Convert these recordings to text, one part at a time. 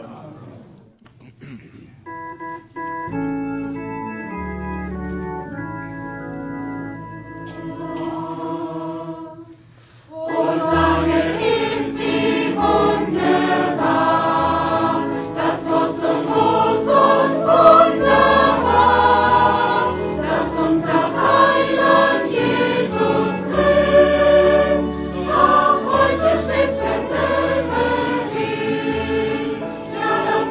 Lass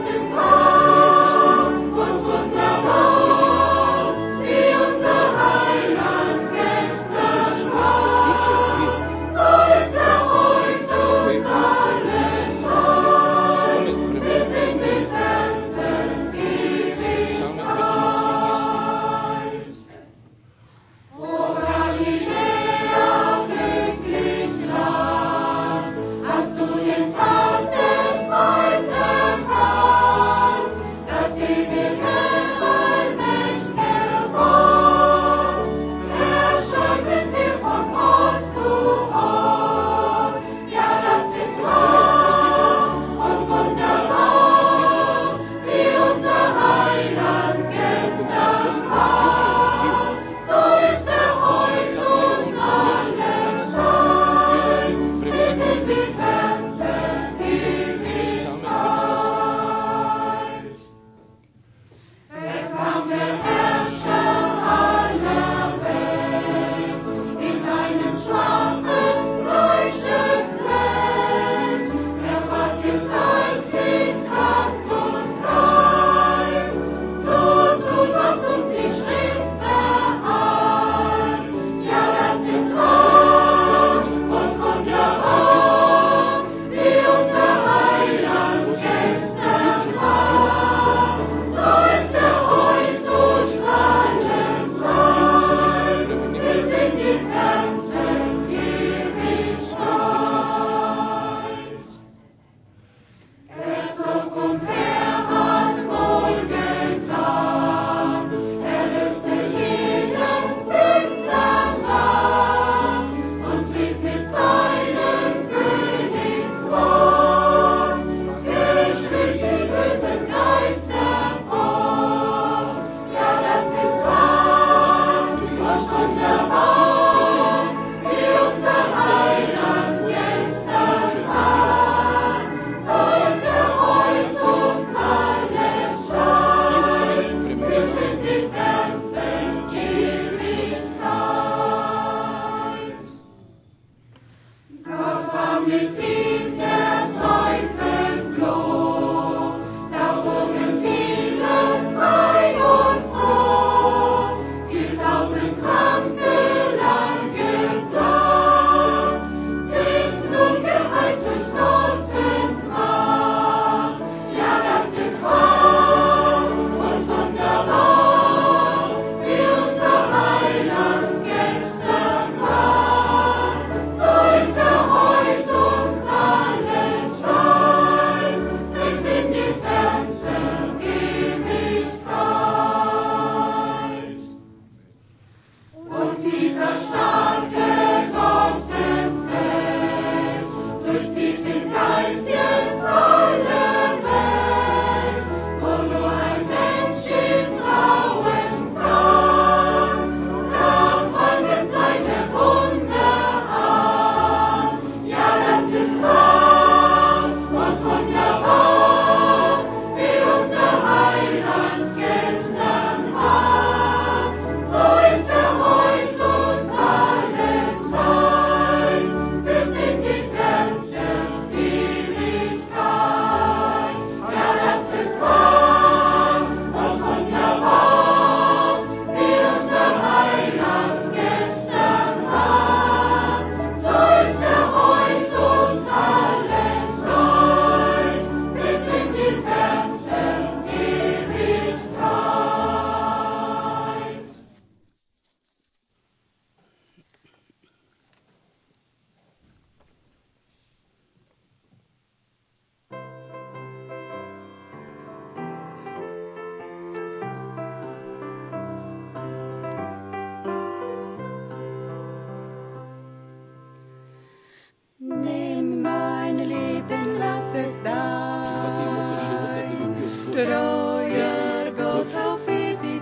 Treuer Gott auf ewig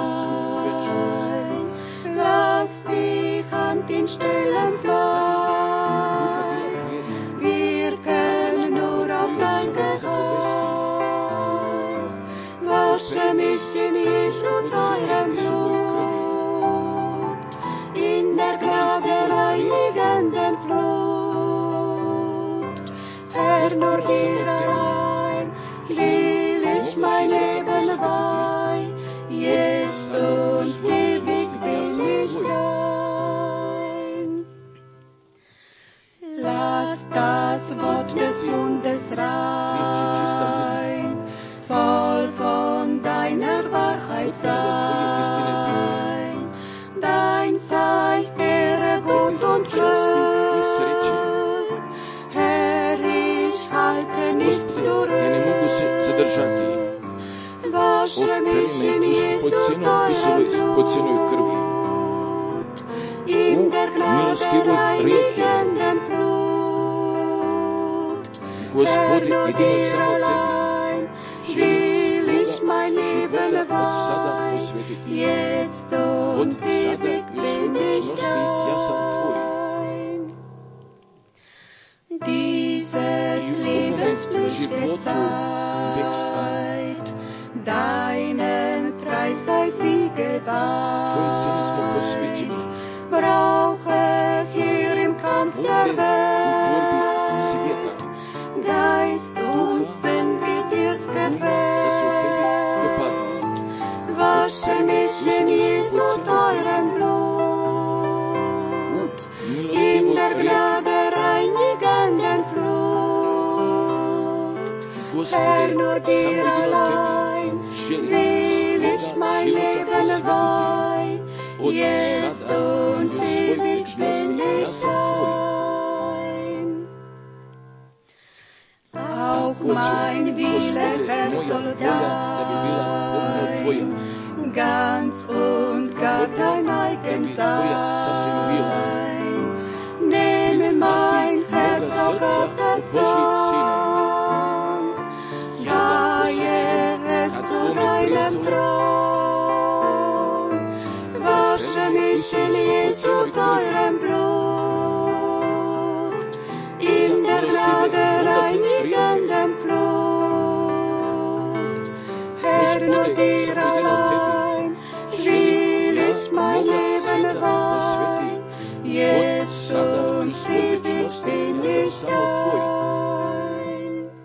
sein. Lass die Hand in stillem Fleiß wirken nur auf dein Geheiß. Wasche mich in Jesu teurem Blut, in der Gnade reinigenden Flut. Herr, nur dir allein will ich mein Leben weih, jetzt und ewig bin ich dein. Lass das Wort des Bundes rein, voll von deiner Wahrheit sein. Dein sei Ehre, Gut und Glück. Herr, ich halte nichts zurück. Wasche mich in Jesu teurem Blut, in der Gnade reinigenden Flut. Herr, nur dir allein will ich mein Leben weihen, jetzt und ewig bin ich dein. Dieses Lebenslicht wird Zeit, deinem Preis sei sie geweiht. Brauche hier im Kampf der Welt Geist und Sinn, wie dir's gefällt. Wasche mich in Jesu teurem Blut, in der Gnade reinigenden Flut. Herr, nur dir allein will ich mein Leben weih, jetzt und ewig bin ich dein. Auch mein Wille, Herr, soll dein, ganz und gar dein eigen sein. Nehme mein Herz, o Gottes Sohn, weihe es zu deinem Thron. Wasche mich in Jesu teurem Blut, in der Gnade reinigenden Flut. Herr, nur dir allein will ich mein Leben weihen, jetzt und ewig bin ich dein.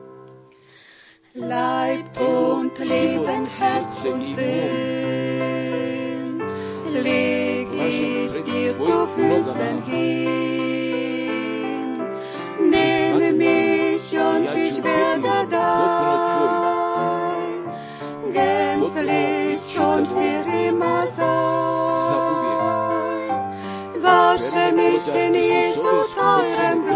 Leib und Leben, Herz und Sinn leg ich dir zu Füßen hin. Nehme mich und ich werde dein, gänzlich und für immer sein. Wasche mich in Jesu teurem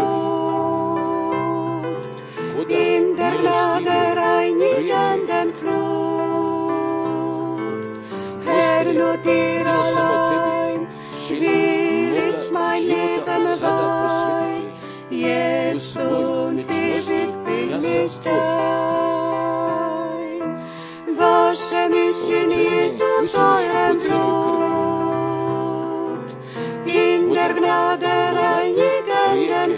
Blut, in der Gnade reinigenden Flut. Herr, nur dir allein will ich mein Leben weihen, jetzt und ewig bin ich dein. Wasche mich in Jesu teurem Blut, in der Gnade reinigenden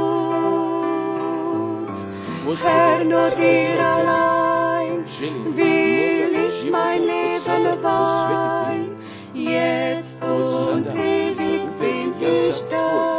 Flut. Herr, nur dir allein will ich mein Leben weihen, jetzt und ewig bin ich dein.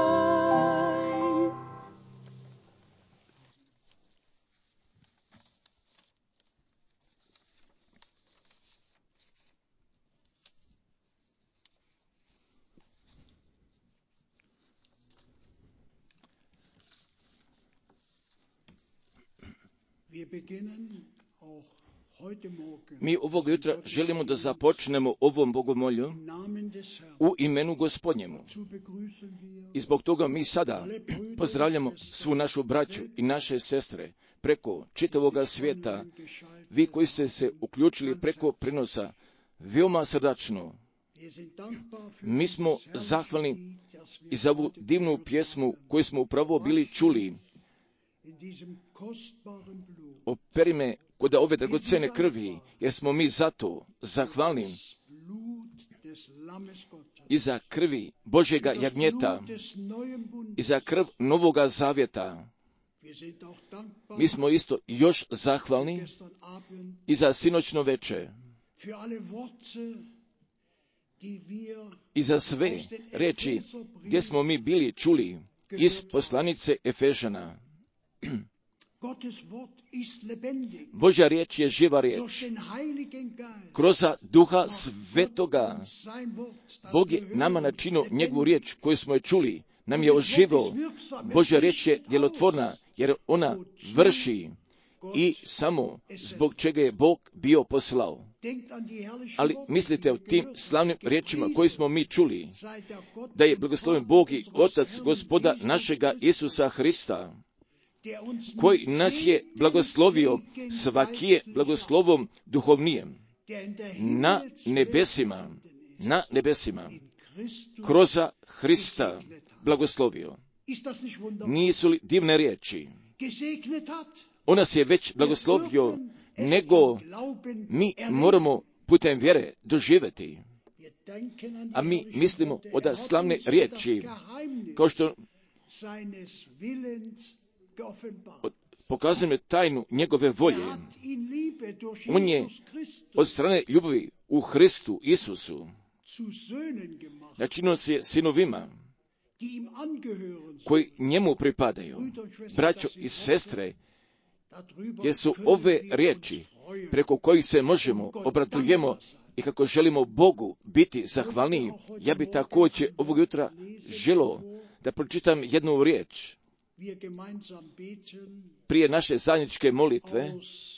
Mi ovog jutra želimo da započnemo ovom bogomolju u imenu Gospodnjemu. I zbog toga mi sada pozdravljamo svu našu braću i naše sestre preko čitavoga svijeta. Vi koji ste se uključili preko prenosa, veoma srdačno. Mi smo zahvalni i za ovu divnu pjesmu koju smo upravo bili čuli. Operi me kod ove dragocene krvi, jer smo mi zato zahvalni i za krvi Božjega jagnjeta i za krv Novoga Zavjeta. Mi smo isto još zahvalni i za sinoćno veče i za sve reči gdje smo mi bili čuli iz poslanice Efežana. Božja riječ je živa riječ. Kroz Duha Svetoga Bog je nama načinio njegovu riječ koju smo je čuli, nam je oživio. Božja riječ je djelotvorna jer ona vrši i samo zbog čega je Bog bio poslao. Ali mislite o tim slavnim riječima koje smo mi čuli, da je blagosloven Bog i Otac Gospoda našega Isusa Hrista, koji nas je blagoslovio svakije blagoslovom duhovnijem na nebesima, kroz Hrista blagoslovio. Nisu li divne riječi? On nas je već blagoslovio, nego mi moramo putem vjere doživjeti. A mi mislimo od slavne riječi, kao što pokazujemo tajnu njegove volje. On je od strane ljubavi u Hristu Isusu načinio se sinovima koji njemu pripadaju. Braćo i sestre, jer su ove riječi preko kojih se možemo, obratujemo i kako želimo Bogu biti zahvalniji. Ja bi također ovog jutra želio da pročitam jednu riječ prije naše zajedničke molitve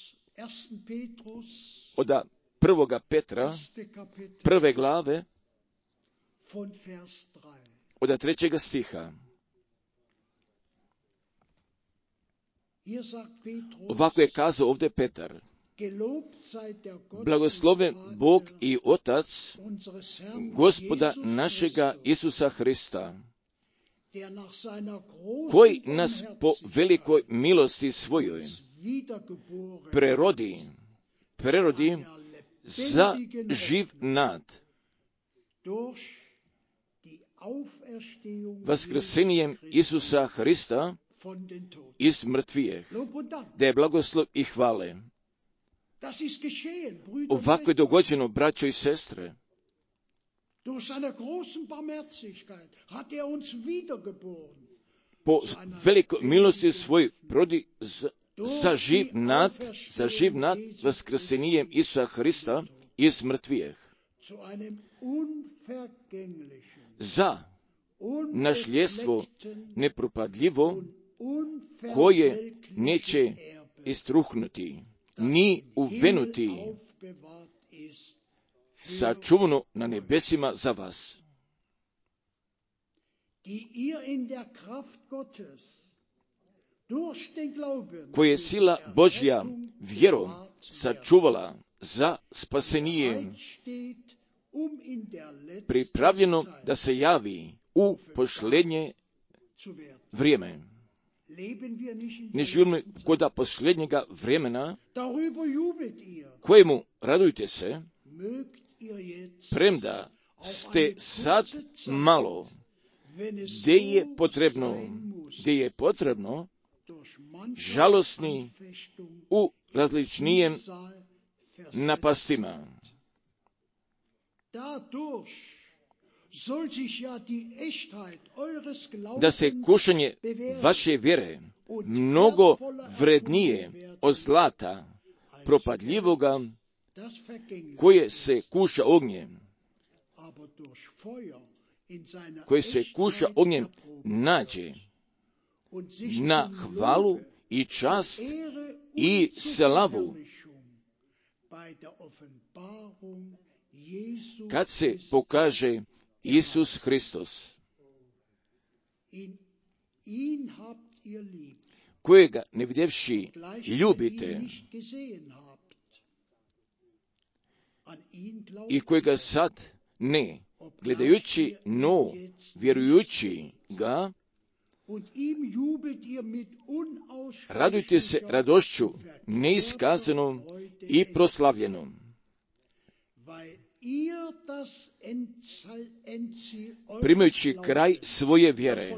od 1. Petra, 1. glave, od 3. stiha. Ovako je kazao ovdje Petar: blagosloven Bog i Otac Gospoda našega Isusa Hrista, koji nas po velikoj milosti svojoj prerodi za živ nad vaskrsenjem Isusa Hrista iz mrtvijeh, da je blagoslov i hvale. Ovako je dogođeno, braćo i sestre. Po velikoj milosti svoj prodi za živ nad vaskrsenjem Isusa Hrista iz mrtvijeh, za našljedstvo nepropadljivo, koje neće istruhnuti, ni uvenuti, sačuvano na nebesima za vas, koje je sila Božja vjerom sačuvala za spasenije, pripravljeno da se javi u posljednje vrijeme. Ne živimo kod posljednjega vremena, kojemu radujte se, premda ste sad malo, gdje je potrebno, žalosni u različnijem napastima. Da se kušanje vaše vjere mnogo vrednije od zlata propadljivoga, koje se kuša ognjem, nađe na hvalu i čast i slavu kad se pokaže Isus Hristos, kojega ne vidjevši ljubite i kojega sad ne gledajući, no vjerujući ga, Radujte se radošću neiskazanom i proslavljenom. Primajući kraj svoje vjere,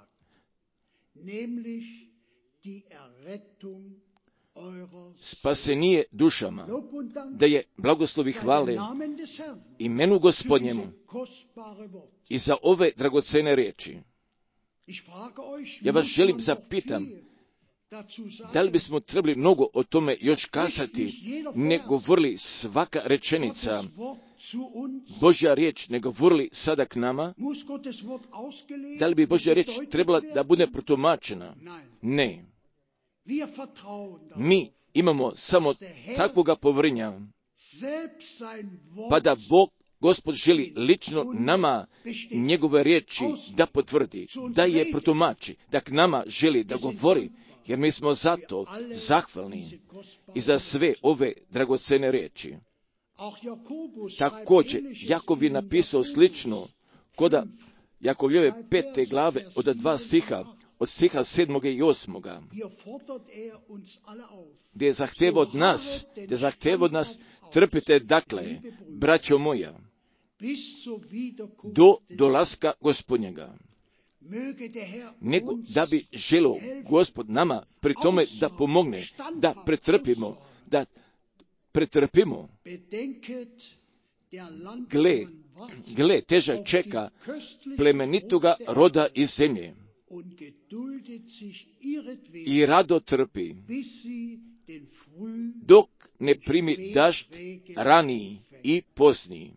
spasenije dušama, da je blagoslovi hvale imenu Gospodnjemu i za ove dragocene riječi. Ja vas želim zapitam, da li bismo trebali mnogo o tome još kazati, ne govorili svaka rečenica, Božja riječ ne govorili sada k nama? Da li bi Božja riječ trebala da bude protumačena? Ne. Mi imamo samo takvoga povjerenja, pa da Gospod želi lično nama njegove riječi da potvrdi, da je protumači, da k nama želi da govori, jer mi smo zato zahvalni i za sve ove dragocene riječi. Također, Jakov je napisao slično, koda Jakovljeve 5. glave od 2 stiha, od stiha 7. i 8. Gdje je zahteva od nas, trpite dakle, braćo moja, do dolaska Gospodnjega. Nego da bi želio Gospod nama pri tome da pomogne, da pretrpimo. Gle, težak čeka plemenitoga roda iz zemlje i rado trpi, dok ne primi dažd raniji i pozniji.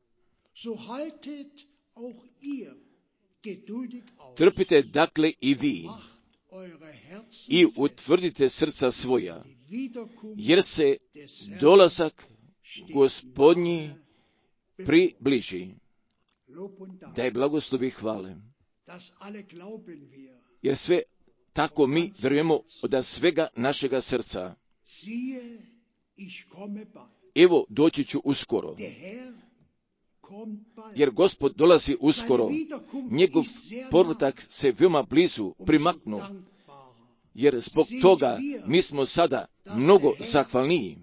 Trpite dakle i vi i utvrdite srca svoja, jer se dolazak Gospodnji približi. Da je blagoslovi hvale. Jer sve tako mi vjerujemo od svega našega srca. Evo, doći ću uskoro. Jer Gospod dolazi uskoro. Njegov povratak se veoma blizu primaknuo. Jer zbog toga mi smo sada mnogo zahvalniji.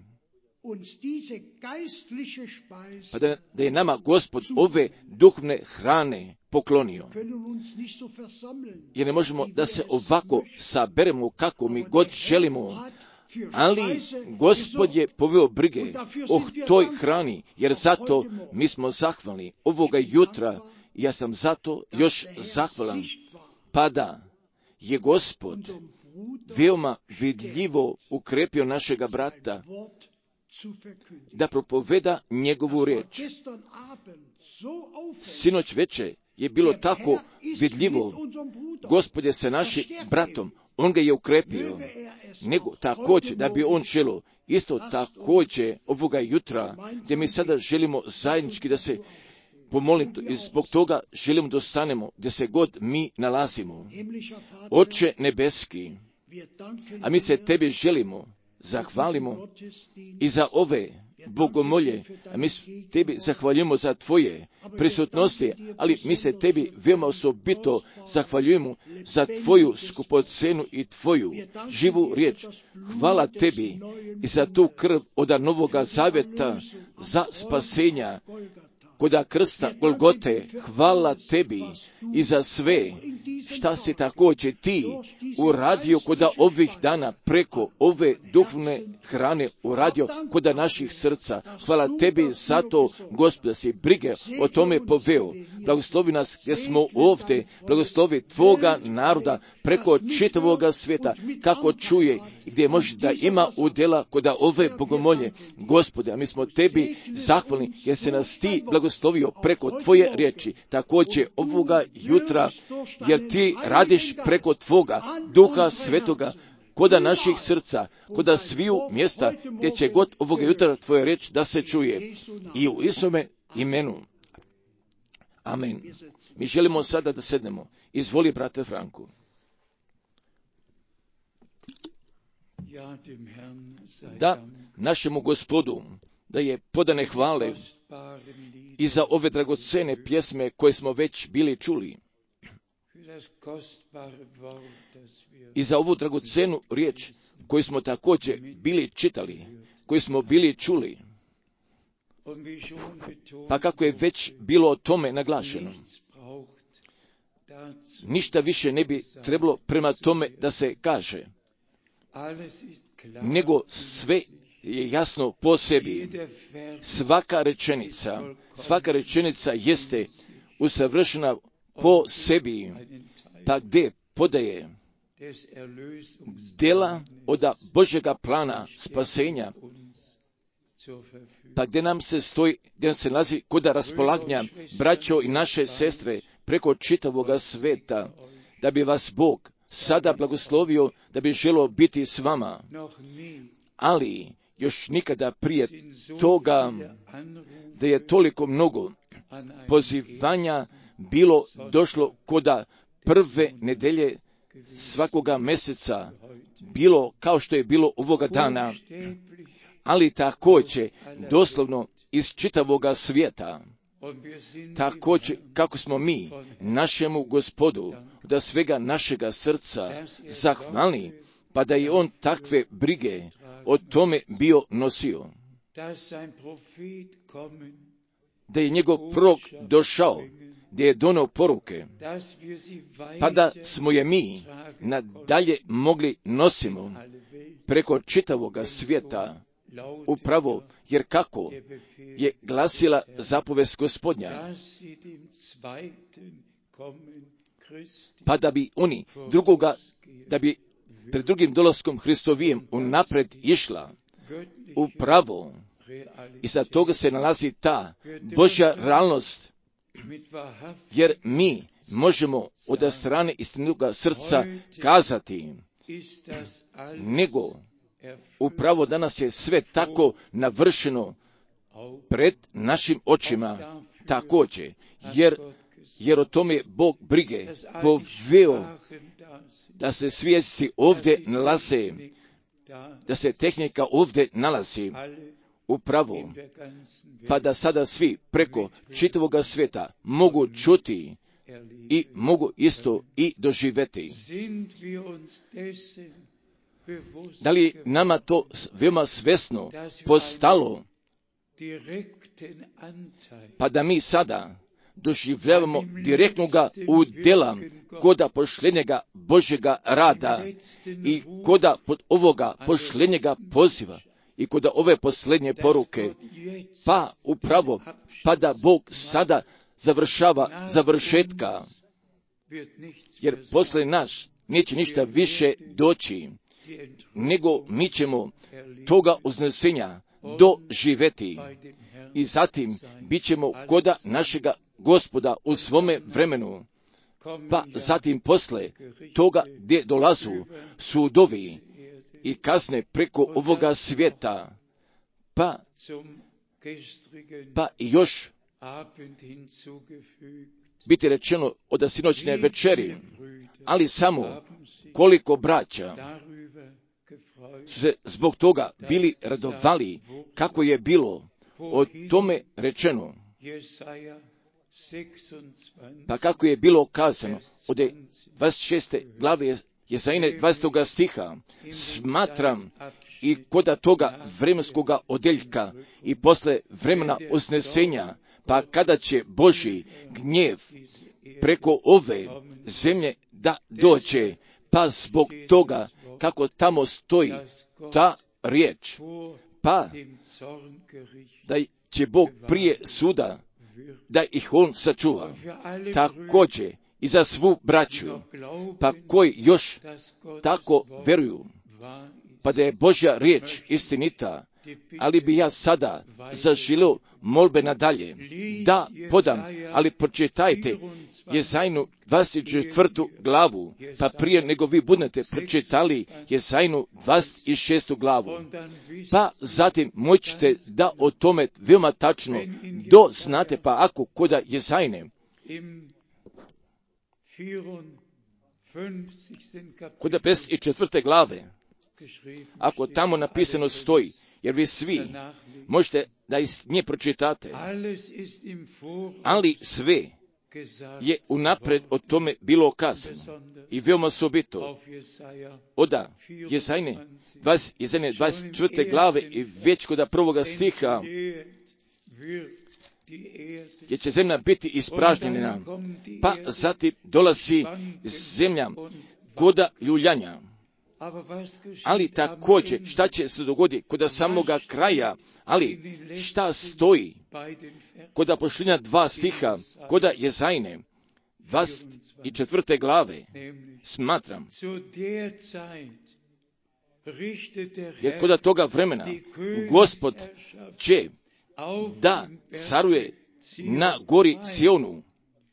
Pa da je nama Gospod ove duhovne hrane poklonio. Jer ne možemo da se ovako saberemo kako mi god želimo, ali Gospod je poveo brige o toj hrani, jer zato mi smo zahvalni ovoga jutra. Ja sam zato još zahvalan, pa da je Gospod veoma vidljivo ukrepio našega brata da propoveda njegovu riječ. Sinoć veče je bilo tako vidljivo. Gospod je sa našim bratom, on ga je ukrepio. Nego također da bi on želio, isto također ovoga jutra, gdje mi sada želimo zajednički da se pomolimo i zbog toga želimo da ostanemo gdje se god mi nalazimo. Oče nebeski, a mi se tebi želimo zahvalimo i za ove bogomolje, a mi tebi zahvaljujemo za tvoje prisutnosti, ali mi se tebi veoma osobito zahvaljujemo za tvoju skupocenu i tvoju živu riječ. Hvala tebi i za tu krv od Novoga Zavjeta za spasenja koda krsta Golgote. Hvala tebi i za sve šta si također ti uradio koda ovih dana preko ove duhovne hrane uradio koda naših srca. Hvala tebi za to, Gospod, da si brige o tome poveo. Blagoslovi nas gdje smo ovdje, blagoslovi tvoga naroda preko čitavoga svijeta, kako čuje i gdje može da ima udjela koda ove bogomolje. Gospode, a mi smo tebi zahvalni jer se nas ti blagoslovio preko tvoje riječi, također ovoga jutra, jer ti radiš preko tvoga Duha Svetoga, koda naših srca, koda sviju mjesta gdje će god ovoga jutra tvoja riječ da se čuje. I u Isome imenu. Amen. Mi želimo sada da sednemo. Izvoli, brate Franku. Da, našemu Gospodu, da je podane hvale i za ove dragocene pjesme koje smo već bili čuli. i za ovu dragocenu riječ koju smo također bili čitali, koju smo bili čuli. Pa kako je već bilo o tome naglašeno, ništa više ne bi trebalo prema tome da se kaže, nego sve je jasno po sebi. Svaka rečenica jeste usavršena po sebi, pa gdje podaje djela od Božjega plana spasenja, pa gdje nam se stoji, gdje nam se nalazi kod raspolaganja braćo i naše sestre preko čitavoga sveta, da bi vas Bog sada blagoslovio, da bi želio biti s vama. Ali još nikada prije toga, da je toliko mnogo pozivanja bilo došlo koda prve nedelje svakoga mjeseca, bilo kao što je bilo ovoga dana, ali također doslovno iz čitavoga svijeta. Također kako smo mi našemu Gospodu da svega našega srca zahvalni, pa da je on takve brige o tome bio nosio. Da je njegov prorok došao, gdje je donio poruke, pa da smo je mi nadalje mogli nosimo preko čitavoga svijeta, upravo jer kako je glasila zapovest Gospodnja, pa da bi oni drugoga, da bi pred drugim dolaskom Hristovijem unaprijed išla, upravo iza toga se nalazi ta Božja realnost, jer mi možemo od strane istinoga srca kazati, nego upravo danas je sve tako navršeno pred našim očima također, jer o tome Bog brige poveo da se svjesci ovdje nalaze, da se tehnika ovdje nalazi upravo, pa da sada svi preko čitavoga svijeta mogu čuti i mogu isto i doživjeti. Da li nama to veoma svjesno postalo, pa da mi sada doživljavamo direktnoga udjela koda pošljenjega Božjega rada i koda pod ovoga pošljenjega poziva i koda ove posljednje poruke, pa upravo, pa da Bog sada završava završetka, jer posle nas neće ništa više doći, nego mi ćemo toga uznesenja doživjeti i zatim bit ćemo koda našega Gospoda u svome vremenu, pa zatim posle toga gdje dolazu sudovi i kazne preko ovoga svijeta, pa i još biti rečeno od sinoćne večeri, ali samo koliko braća su se zbog toga bili radovali, kako je bilo o tome rečeno, pa kako je bilo kazano od 26. glave Jezajine 20. stiha, smatram i koda toga vremenskoga odjeljka i posle vremena uznesenja, pa kada će Božji gnjev preko ove zemlje da dođe, pa zbog toga kako tamo stoji ta riječ, pa da će Bog prije suda da ih on sačuva. Također i za svu braću, pa koji još tako veruju, pa da je Božja riječ istinita, ali bi ja sada zaželio molbe nadalje da podam, ali pročitajte Jezajnu 24. glavu, pa prije nego vi budete pročitali Jezajnu 26. glavu, pa zatim moćete da o tome veoma tačno doznate, pa ako koda Jezajne kod 54. glave, ako tamo napisano stoji, jer vi svi možete da iz nje pročitate, ali sve je unapred o tome bilo kazano. I veoma osobito od Jezajne 24. glave i već kod prvoga stiha, gdje će zemlja biti ispražnjena, pa zatim dolazi zemlja koda ljuljanja. Ali također, šta će se dogoditi kod samoga kraja, ali šta stoji kod pošljenja 2 stiha, kod Jezajne 24. glave, smatram, jer kod toga vremena Gospod će da caruje na gori Sionu.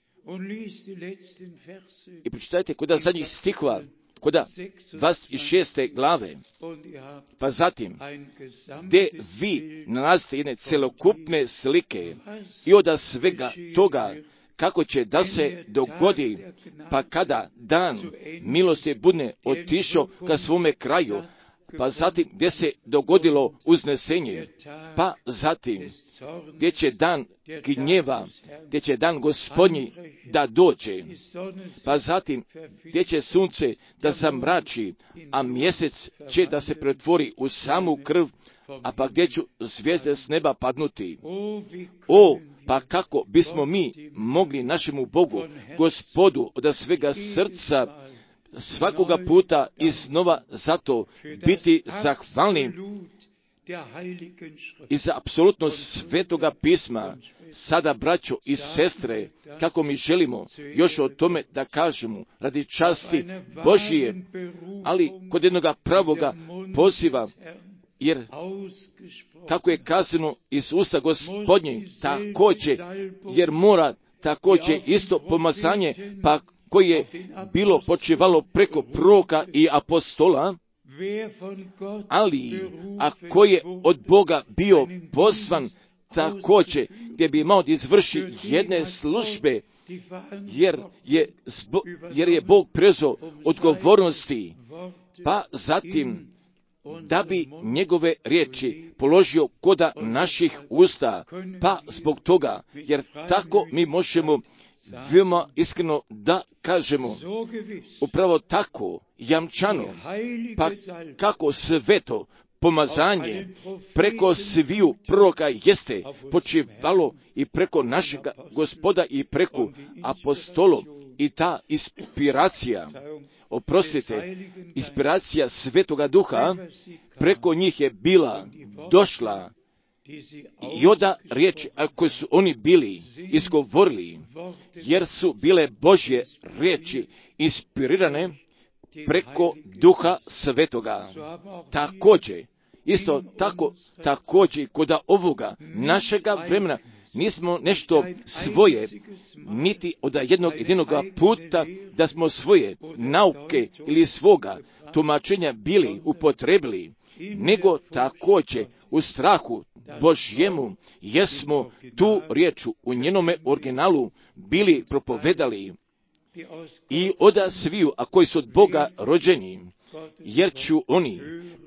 I pročitajte kod zadnjih stihova, kod 26. glave, pa zatim, gdje vi nalazite jedne celokupne slike i od svega toga, kako će da se dogodi, pa kada dan milosti bude otišao ka svome kraju, pa zatim gdje se dogodilo uznesenje, pa zatim gdje će dan gnjeva, gdje će dan Gospodnji da dođe, pa zatim gdje će sunce da zamrači, a mjesec će da se pretvori u samu krv, a pa gdje ću zvijezde s neba padnuti. Pa kako bismo mi mogli našemu Bogu, Gospodu, od svega srca, svakoga puta iznova zato biti zahvalni i za apsolutno svetoga pisma. Sada, braćo i sestre, kako mi želimo još o tome da kažemo radi časti Božije, ali kod jednoga pravoga poziva, jer kako je kazano iz usta Gospodnje, također, jer mora također isto pomazanje, pa koje je bilo počivalo preko proroka i apostola, ali ako je od Boga bio pozvan također, gdje bi imao da izvrši jedne službe, jer je Bog preuzeo odgovornosti, pa zatim da bi njegove riječi položio koda naših usta, pa zbog toga, jer tako mi možemo veoma iskreno da kažemo, upravo tako jamčano, pa kako sveto pomazanje preko sviju proroka jeste počivalo i preko našega Gospoda i preko apostolov, i ta inspiracija, inspiracija Svetoga Duha preko njih je bila došla, i oda riječi koje su oni bili izgovorili, jer su bile Božje riječi inspirirane preko Duha Svetoga. Također, isto tako, također kod ovoga našega vremena nismo nešto svoje, niti od jednog puta da smo svoje nauke ili svoga tumačenja bili upotrebili, nego također u strahu Božjemu jesmo tu riječu u njenome originalu bili propovedali, i od sviju, a koji su od Boga rođeni, jer ću oni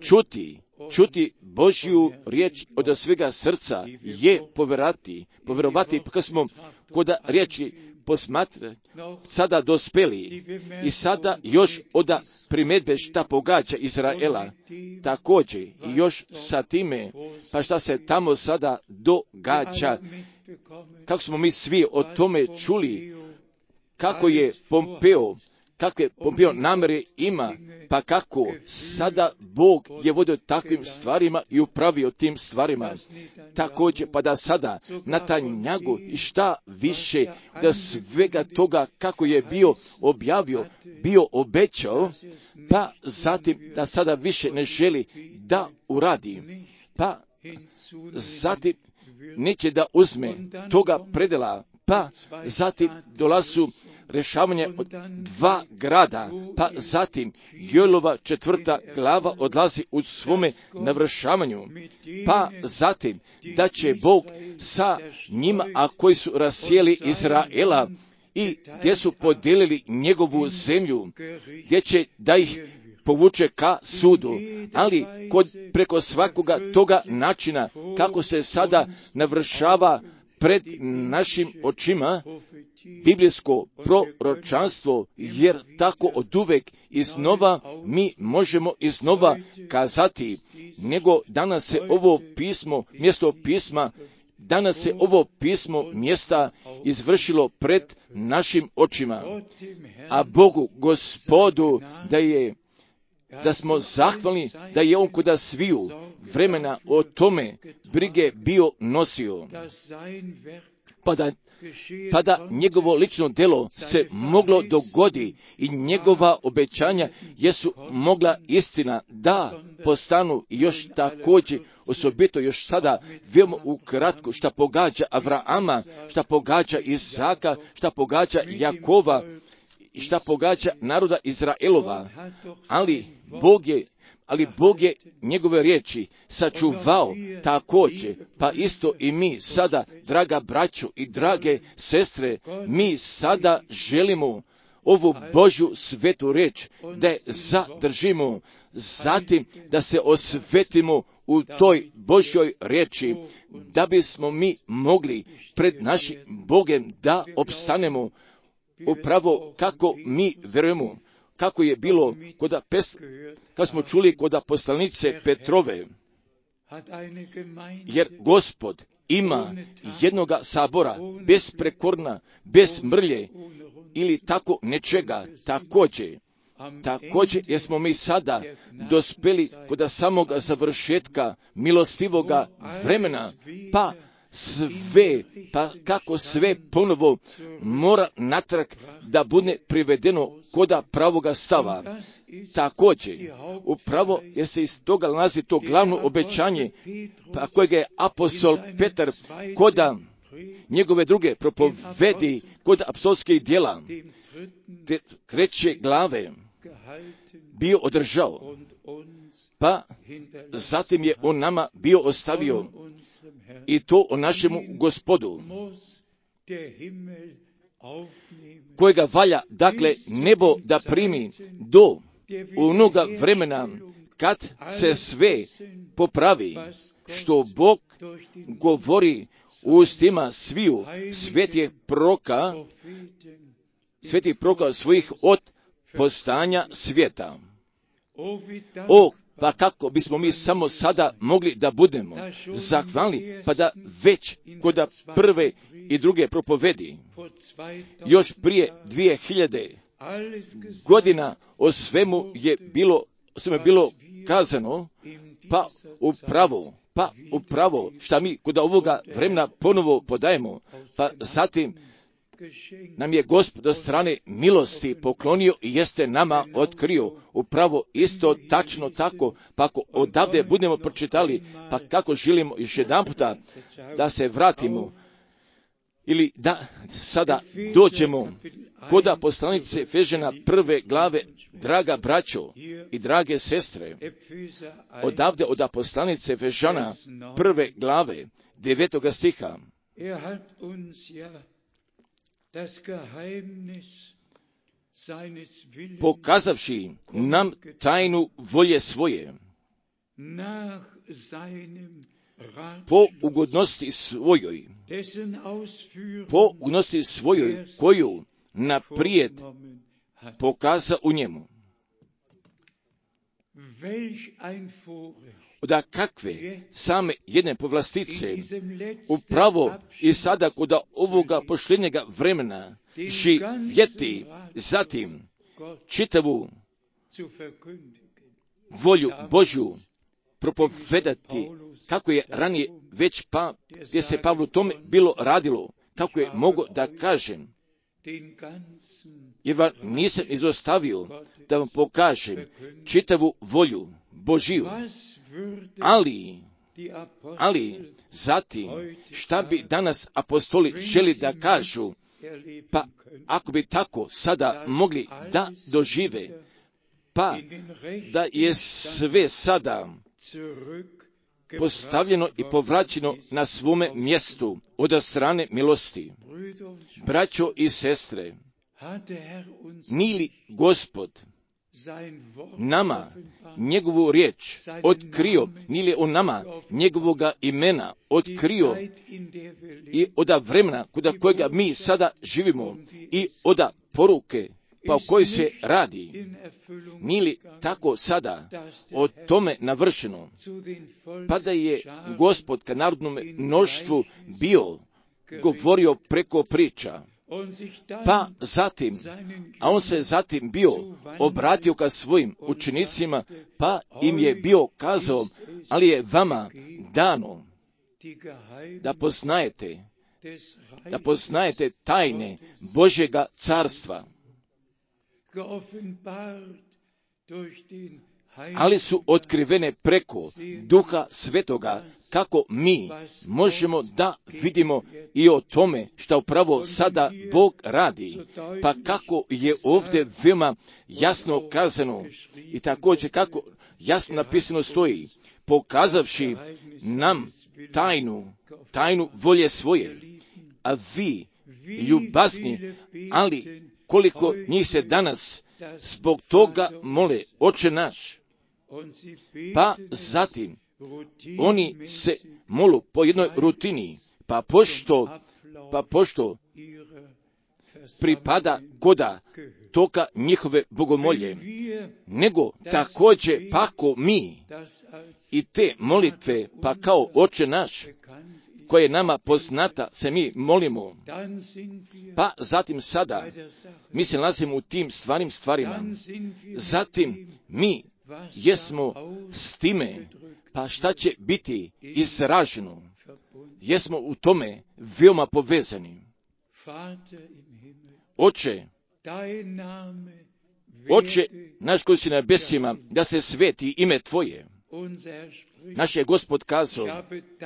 čuti Božju riječ od svega srca, je povjerovati, pa kad smo kod riječi posmatrali, sada dospeli i sada još od primjedbe šta pogađa Izraela, također i još sa time, pa šta se tamo sada događa, kako smo mi svi o tome čuli, kako je Pompeo, kakve Pompeo namjere ima, pa kako sada Bog je vodio takvim stvarima i upravio tim stvarima. Također, pa da sada na Tanjagu i šta više da svega toga kako je bio objavio, bio obećao, pa zatim da sada više ne želi da uradi, pa zatim neće da uzme toga predela, pa zatim dolazu rješavanje od 2 grada, pa zatim Joelova 4. glava odlazi u svome navršavanju, pa zatim da će Bog sa njima, a koji su rasijeli Izraela i gdje su podijelili njegovu zemlju, gdje će da ih povuče ka sudu, ali preko svakoga toga načina kako se sada navršava pred našim očima biblijsko proročanstvo, jer tako oduvek iznova mi možemo iznova kazati, nego danas se ovo pismo, mjesto pisma, danas se ovo pismo mjesta izvršilo pred našim očima, a Bogu Gospodu da smo zahvalni da je On kuda sviju vremena o tome brige bio nosio, pa da njegovo lično delo se moglo dogodi i njegova obećanja jesu mogla istina da postanu. I još također osobito još sada veoma ukratko šta pogađa Avrama, šta pogađa Isaka, šta pogađa Jakova i šta pogađa naroda Izraelova, ali Bog je njegove riječi sačuvao također, pa isto i mi sada, draga braćo i drage sestre, mi sada želimo ovu Božju svetu riječ da je zadržimo, zatim da se osvetimo u toj Božjoj riječi, da bismo mi mogli pred našim Bogom da opstanemo upravo kako mi vjerujemo, kako je bilo kad smo čuli kod poslanice Petrove, jer Gospod ima jednoga sabora, bez prekorna, bez mrlje ili tako nečega. Također jer smo mi sada dospeli kod samoga završetka milostivoga vremena, pa kako sve ponovo mora natrag da bude privedeno koda pravoga stava. Također, upravo jer se iz toga nalazi to glavno obećanje, pa kojeg je apostol Petar koda njegove druge propovedi kod apostolskih djela, treće glave, bio održao, pa zatim je on nama bio ostavio i to o našemu Gospodu, kojega valja, dakle, nebo da primi do onoga vremena kad se sve popravi, što Bog govori u ustima sviju svetih proroka svojih od postanja svijeta. Pa kako bismo mi samo sada mogli da budemo zahvalni, pa da već kod prve i druge propovedi, još prije 2000 godina o svemu je bilo kazano, pa upravo šta mi kod ovoga vremena ponovo podajemo, pa zatim nam je Gospod od strane milosti poklonio i jeste nama otkrio upravo isto tačno tako, pa ako odavde budemo pročitali, pa kako želimo još jedan puta da se vratimo ili da sada dođemo kod poslanice Efežana prve glave, draga braćo i drage sestre, odavde od poslanice Efežana prve glave 9. stiha. Pokazavši nam tajnu volje svoje, po ugodnosti svojoj, koju naprijed pokaza u njemu. Da kakve same jedne povlastice upravo i sada kod ovoga posljednjega vremena živjeti, zatim čitavu volju Božju propovedati, kako je ranije već gdje se Pavlu tome bilo radilo, kako je mogo da kažem, jer vam nisam izostavio da vam pokažem čitavu volju Božiju, ali zatim šta bi danas apostoli želi da kažu, pa ako bi tako sada mogli da dožive, pa da je sve sada postavljeno i povraćeno na svome mjestu od strane milosti. Braćo i sestre, nije li Gospod nama njegovu riječ otkrio, nili on nama njegovoga imena otkrio i oda vremena kuda kojega mi sada živimo i oda poruke pa o kojoj se radi, nili tako sada o tome navršeno, pa da je Gospod ka narodnom mnoštvu bio govorio preko priča, pa zatim, a on se zatim bio obratio ka svojim učenicima, pa im je bio kazao, ali je vama dano da poznajete tajne Božjega carstva, ali su otkrivene preko Duha Svetoga, kako mi možemo da vidimo i o tome što upravo sada Bog radi, pa kako je ovdje veoma jasno kazano i također kako jasno napisano stoji, pokazavši nam tajnu volje svoje, a vi ljubazni, ali koliko njih se danas zbog toga mole, Oče naš, pa zatim oni se molu po jednoj rutini, pa pošto pripada koda toka njihove bogomolje, nego također pako mi i te molitve, pa kao Oče naš, koje je nama poznata, se mi molimo, pa zatim sada mi se nalazimo u tim stvarima, zatim mi jesmo s time, pa šta će biti izraženo, jesmo u tome veoma povezani. Oče naš koji si na nebesima, da se sveti ime Tvoje. Naš je Gospod kazao,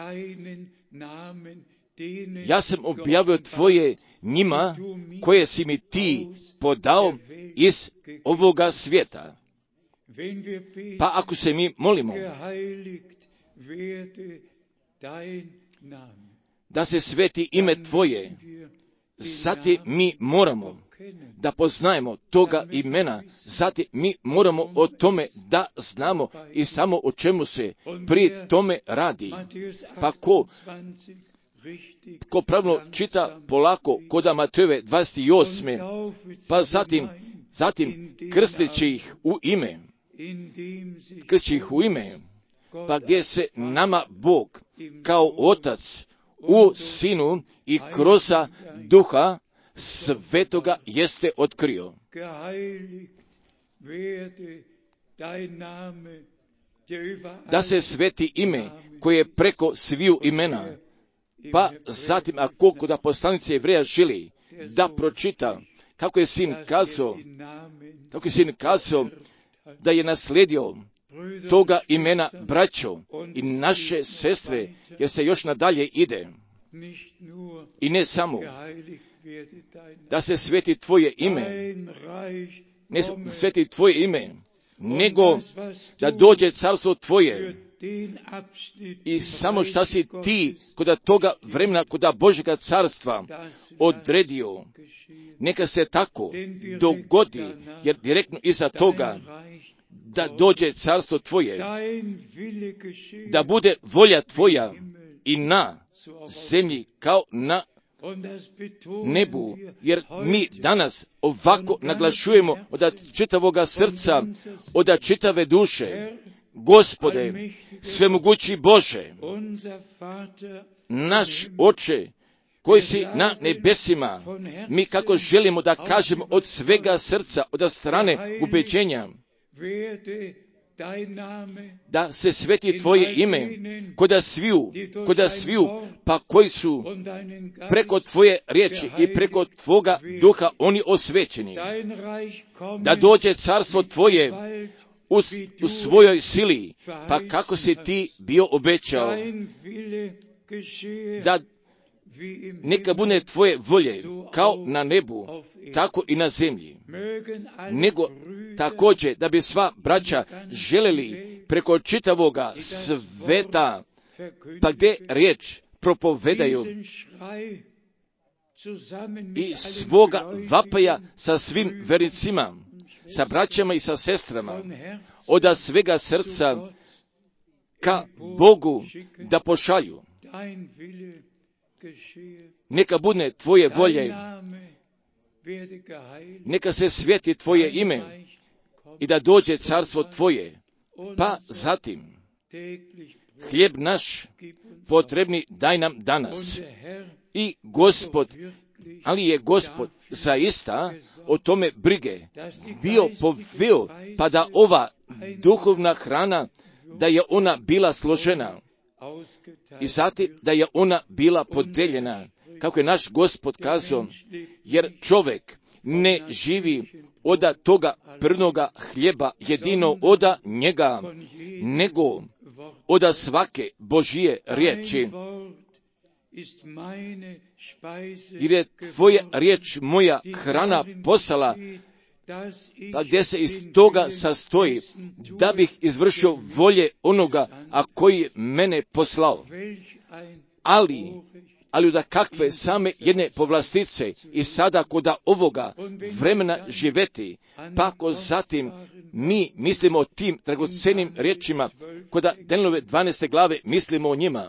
ja sam objavio Tvoje njima koje si mi Ti podao iz ovoga svijeta. Pa ako se mi molimo da se sveti ime Tvoje, zatim mi moramo da poznajemo toga imena, zatim mi moramo o tome da znamo i samo o čemu se pri tome radi. Pa ko pravilno čita polako koda Matejove 28. pa zatim krsteći ih u ime, pa gdje se nama Bog kao Otac u Sinu i kroz Duha Svetoga jeste otkrio. Da se sveti ime koje je preko sviju imena, pa zatim ako da poslanici Jevreja želi da pročita kako je sin kazao da je naslijedio toga imena braćo i naše sestre, jer se još nadalje ide. I ne samo da se sveti Tvoje ime, nego da dođe carstvo Tvoje. I samo šta si Ti kod toga vremena, kod Božjega carstva odredio, neka se tako dogodi, jer direktno iza toga da dođe carstvo Tvoje, da bude volja Tvoja i na zemlji kao na nebu, jer mi danas ovako naglašujemo od čitavoga srca, od čitave duše, Gospode, svemogući Bože, naš Oče, koji si na nebesima, mi kako želimo da kažemo od svega srca, od strane ubeđenja, da se sveti Tvoje ime koda sviju, pa koji su preko Tvoje riječi i preko Tvoga duha oni osvećeni, da dođe carstvo Tvoje u svojoj sili, pa kako si Ti bio obećao, da neka bude Tvoje volje kao na nebu, tako i na zemlji. Nego također da bi sva braća želeli preko čitavoga sveta, pa gdje riječ propovedaju i svoga vapaja sa svim vernicima, sa braćama i sa sestrama od svega srca ka Bogu da pošalju. Neka bude tvoje volje, neka se sveti tvoje ime i da dođe carstvo tvoje. Pa zatim, hljeb naš potrebni daj nam danas. I Gospod, ali je Gospod zaista o tome brige bio poveo, pa da ova duhovna hrana, da je ona bila složena i zatim da je ona bila podeljena, kako je naš Gospod kazao, jer čovjek ne živi od toga prvnoga hljeba jedino od njega, nego od svake Božije riječi. Jer je tvoja riječ moja hrana postala, pa gdje se iz toga sastoji, da bih izvršio volje onoga, a koji je mene poslao. Ali da kakve same jedne povlastice i sada koda ovoga vremena živeti, pa ako zatim mi mislimo o tim dragocenim riječima, koda Danielove 12. glave mislimo o njima.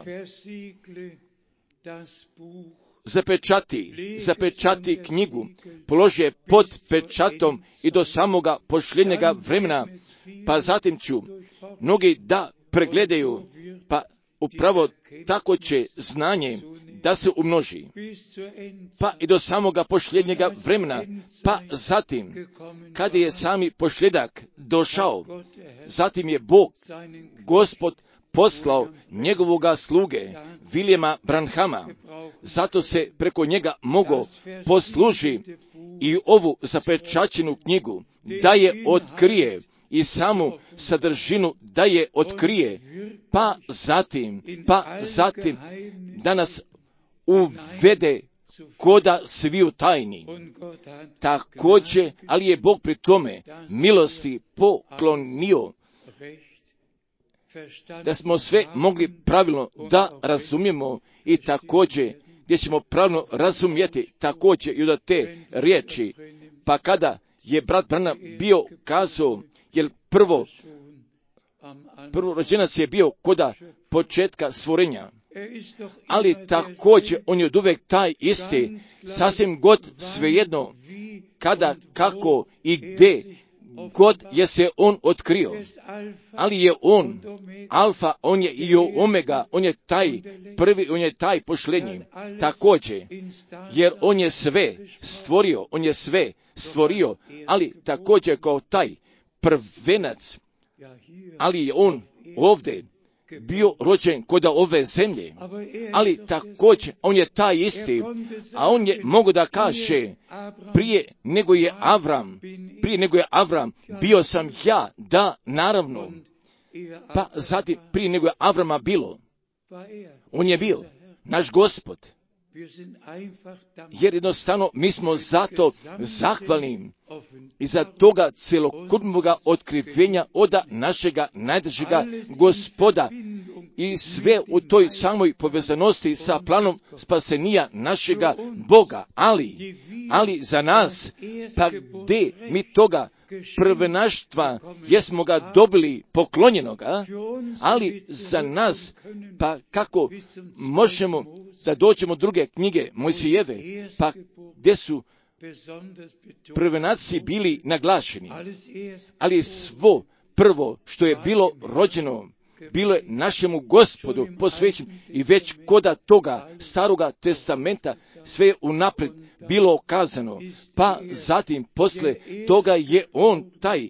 Zapečati knjigu, položi je pod pečatom i do samoga pošljednjega vremena, pa zatim ću mnogi da pregledaju, pa upravo tako će znanje da se umnoži, pa i do samoga pošljednjega vremena, pa zatim, kada je sami pošljedak došao, zatim je Bog, Gospod, poslao njegovoga sluge, Viljema Branhama, zato se preko njega mogao posluži i ovu zapečaćenu knjigu, da je otkrije i samu sadržinu da je otkrije, pa zatim da nas uvede koda sviju tajni. Također, ali je Bog pri tome milosti poklonio da smo sve mogli pravilno da razumijemo i također gdje ćemo pravilno razumjeti također i od te riječi. Pa kada je brat Branham bio kazao, jer prvorođenac je bio koda početka stvorenja, ali također on je oduvijek taj isti, sasvim god svejedno, kada, kako i gdje god je se on otkrio, ali je on alfa, on je i omega, on je taj prvi, on je taj pošlednji, također, jer on je sve stvorio, ali također kao taj prvenac, ali je on ovdje bio rođen kod ove zemlje, ali također on je taj isti, a on je mogu da kaže prije nego je Avram, bio sam ja, da, naravno, pa zatim prije nego je Avrama bilo, on je bio naš Gospod, jer jednostavno mi smo zato zahvalni i za toga celokupnoga otkrivenja od našega najdražega Gospoda i sve u toj samoj povezanosti sa planom spasenija našega Boga, ali za nas, pa gdje mi toga prvenaštva jesmo ga dobili poklonjenoga, ali za nas, pa kako možemo da dođemo druge knjige Mojsijeve, pa gdje su prvenaci bili naglašeni, ali svo prvo što je bilo rođeno, bilo je našemu Gospodu posvećeno i već koda toga staroga testamenta sve je unaprijed bilo okazano, pa zatim posle toga je on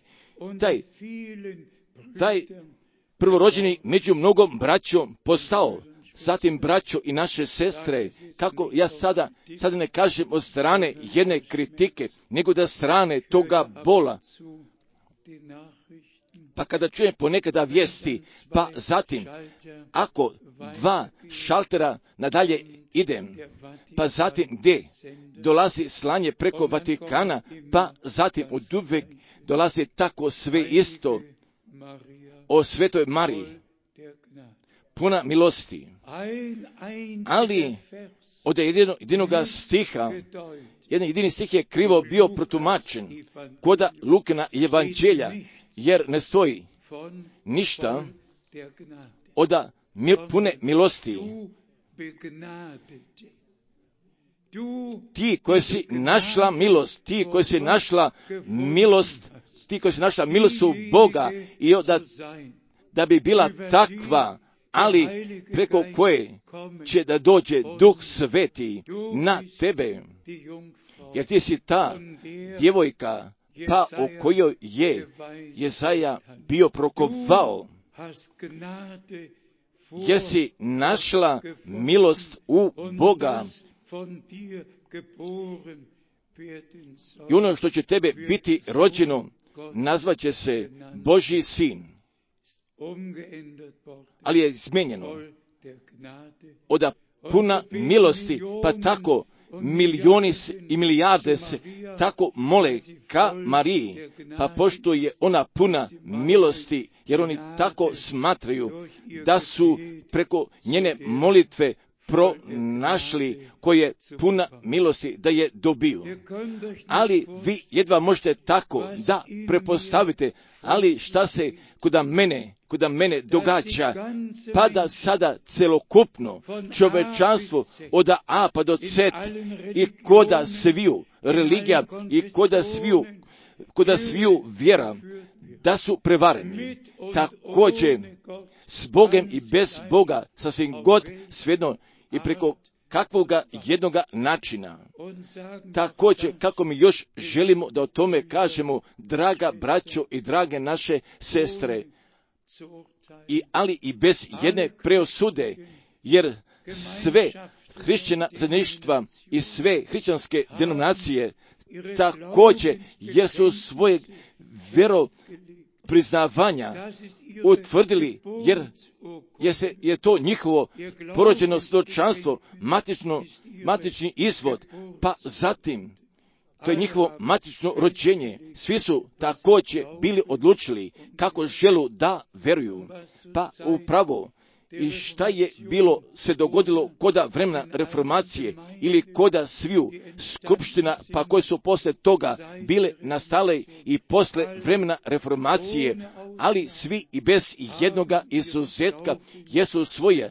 taj prvorođeni među mnogom braćom postao. Zatim, braćo i naše sestre, kako ja sada ne kažem od strane jedne kritike, nego da strane toga bola. Pa kada čujem ponekada vijesti, pa zatim, ako 2 šaltera nadalje idem, pa zatim gdje dolazi slanje preko Vatikana, pa zatim oduvijek dolazi tako sve isto o Svetoj Mariji, puna milosti. Ali od jedinoga stiha jedan jedini stih je krivo bio protumačen koda Lukina evanđelja, jer ne stoji ništa od pune milosti. Ti koji si našla milost, ti koji si našla milost u Boga i da bi bila takva, ali preko koje će da dođe Duh Sveti na tebe, jer ti si ta djevojka, pa o kojoj je Jesaja bio prokovao. Jesi našla milost u Boga i ono što će tebe biti rođeno nazvaće se Božji sin, ali je izmijenjeno od puna milosti, pa tako milioni i milijarde se tako mole ka Mariji, pa pošto je ona puna milosti, jer oni tako smatraju da su preko njene molitve pronašli koje puna milosti da je dobio. Ali vi jedva možete tako da prepostavite, ali šta se kod mene događa, pa da sada celokupno čovečanstvo od A pa do Z i koda sviju religija i koda sviju vjera da su prevareni. Također s Bogom i bez Boga, sasvim god svejedno i preko kakvoga jednoga načina. Također, kako mi još želimo da o tome kažemo, draga braćo i drage naše sestre, ali i bez jedne preosude, jer sve hrišćana zajedništva i sve hrišćanske denominacije također, jer su svojeg priznavanja utvrdili, jer je to njihovo porođeno svjedočanstvo, matični izvod, pa zatim to je njihovo matično rođenje. Svi su također bili odlučili kako želu da veruju, pa upravo i šta je bilo se dogodilo koda vremena reformacije ili koda sviju skupština, pa koje su posle toga bile nastale i posle vremena reformacije, ali svi i bez jednoga izuzetka jesu svoje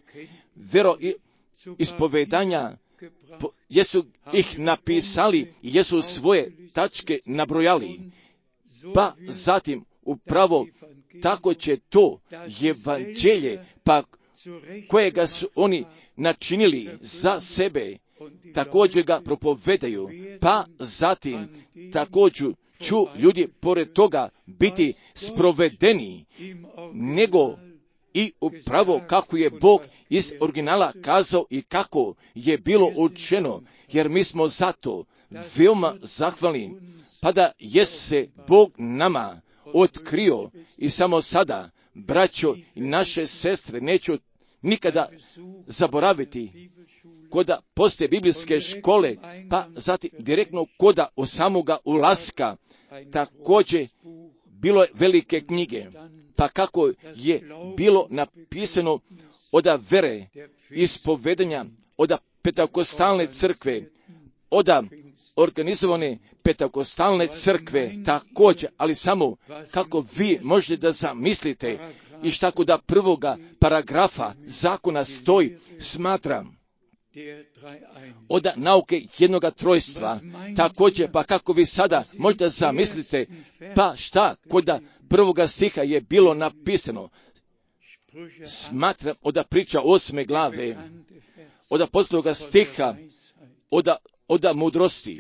ispovedanja, jesu ih napisali i jesu svoje tačke nabrojali, pa zatim upravo tako će to evanđelje, pa kojega su oni načinili za sebe, također ga propovedaju, pa zatim također ću ljudi pored toga biti sprovedeni, nego i upravo kako je Bog iz originala kazao i kako je bilo učeno, jer mi smo zato veoma zahvalni, pa da je se Bog nama otkrio i samo sada, braćo i naše sestre, neću nikada zaboraviti koda postoje biblijske škole, pa zatim direktno koda od samoga ulaska, također bilo je velike knjige, pa kako je bilo napisano od vere, ispovedanja, od Pentakostalne crkve, od organizovane Pentakostalne crkve, također, ali samo kako vi možete da zamislite i šta da prvoga paragrafa zakona stoji, smatram, od nauke jednoga trojstva, također, pa kako vi sada možete zamislite, pa šta kod prvoga stiha je bilo napisano, smatram od priča 8. glave, od posljednjega stiha, od mudrosti.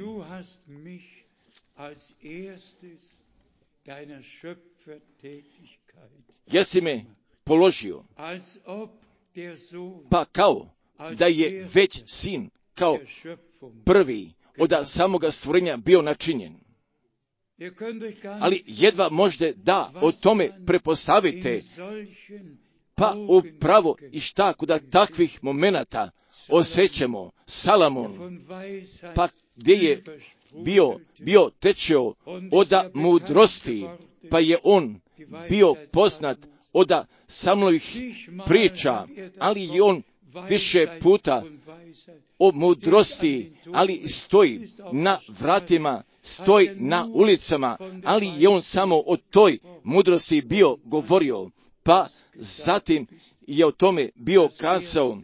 Jesi me položio, pa kao da je već sin, kao prvi od samoga stvorenja bio načinjen. Ali jedva možete da o tome prepostavite, pa upravo i šta kod takvih momenata osjećamo Salomon, pa gdje je bio tečeo od mudrosti, pa je on bio poznat od samih priča, ali je on više puta o mudrosti, ali stoji na vratima, stoji na ulicama, ali je on samo o toj mudrosti bio govorio, pa zatim je o tome bio kazao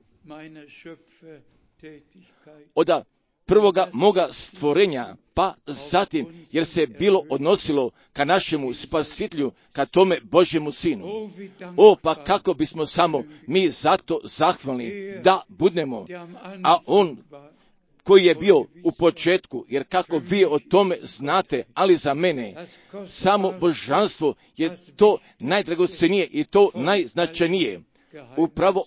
od prvoga moga stvorenja, pa zatim, jer se bilo odnosilo ka našemu spasitelju, ka tome Božjemu Sinu. Pa kako bismo samo mi zato zahvalni da budemo, a on koji je bio u početku, jer kako vi o tome znate, ali za mene samo božanstvo je to najdragocenije i to najznačajnije, upravo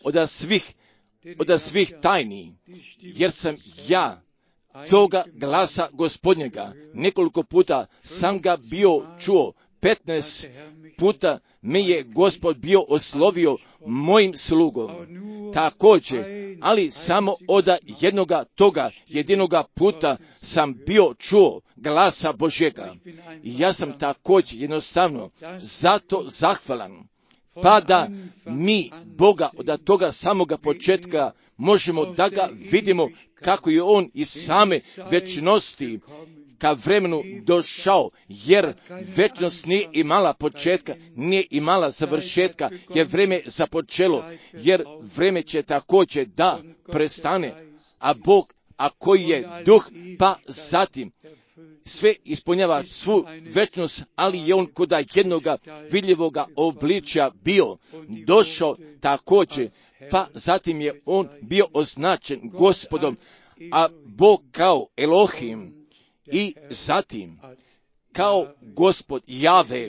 od svih tajni, jer sam ja toga glasa Gospodnjega nekoliko puta sam ga bio čuo, 15 puta me je Gospod bio oslovio mojim slugom. Također, ali samo od jedinoga puta sam bio čuo glasa Božjega. I ja sam također jednostavno zato zahvalan, pa da mi Boga od toga samoga početka možemo da ga vidimo kako je on iz same večnosti ka vremenu došao, jer večnost nije imala početka, nije imala završetka, jer vreme započelo, jer vreme će također da prestane, a Bog, a koji je duh, pa zatim sve ispunjava svu večnost, ali je on kod jednoga vidljivoga obličja bio došao također, pa zatim je on bio označen Gospodom, a Bog kao Elohim, i zatim kao Gospod Jave,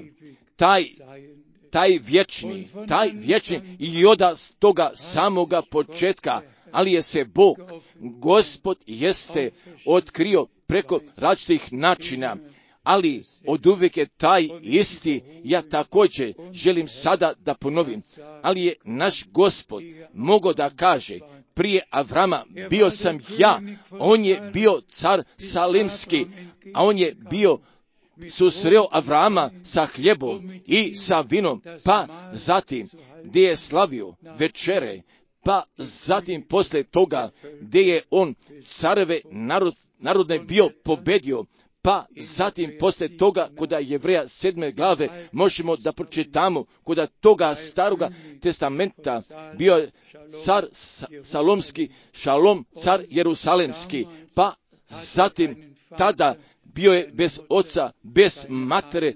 taj vječni i od toga samoga početka, ali je se Bog, Gospod jeste otkrio preko različitih načina, ali oduvijek je taj isti. Ja također želim sada da ponovim, ali je naš Gospod mogao da kaže, prije Avrama bio sam ja, on je bio car Salimski, a on je bio susreo Avrama sa hljebom i sa vinom, pa zatim gdje je slavio večere, pa zatim poslije toga gdje je on careve narodne bio pobedio, pa zatim poslije toga kod Jevreja 7. glave možemo da pročitamo kod toga staroga testamenta bio je car Salomski, Šalom car Jerusalemski, pa zatim tada bio je bez oca, bez matere,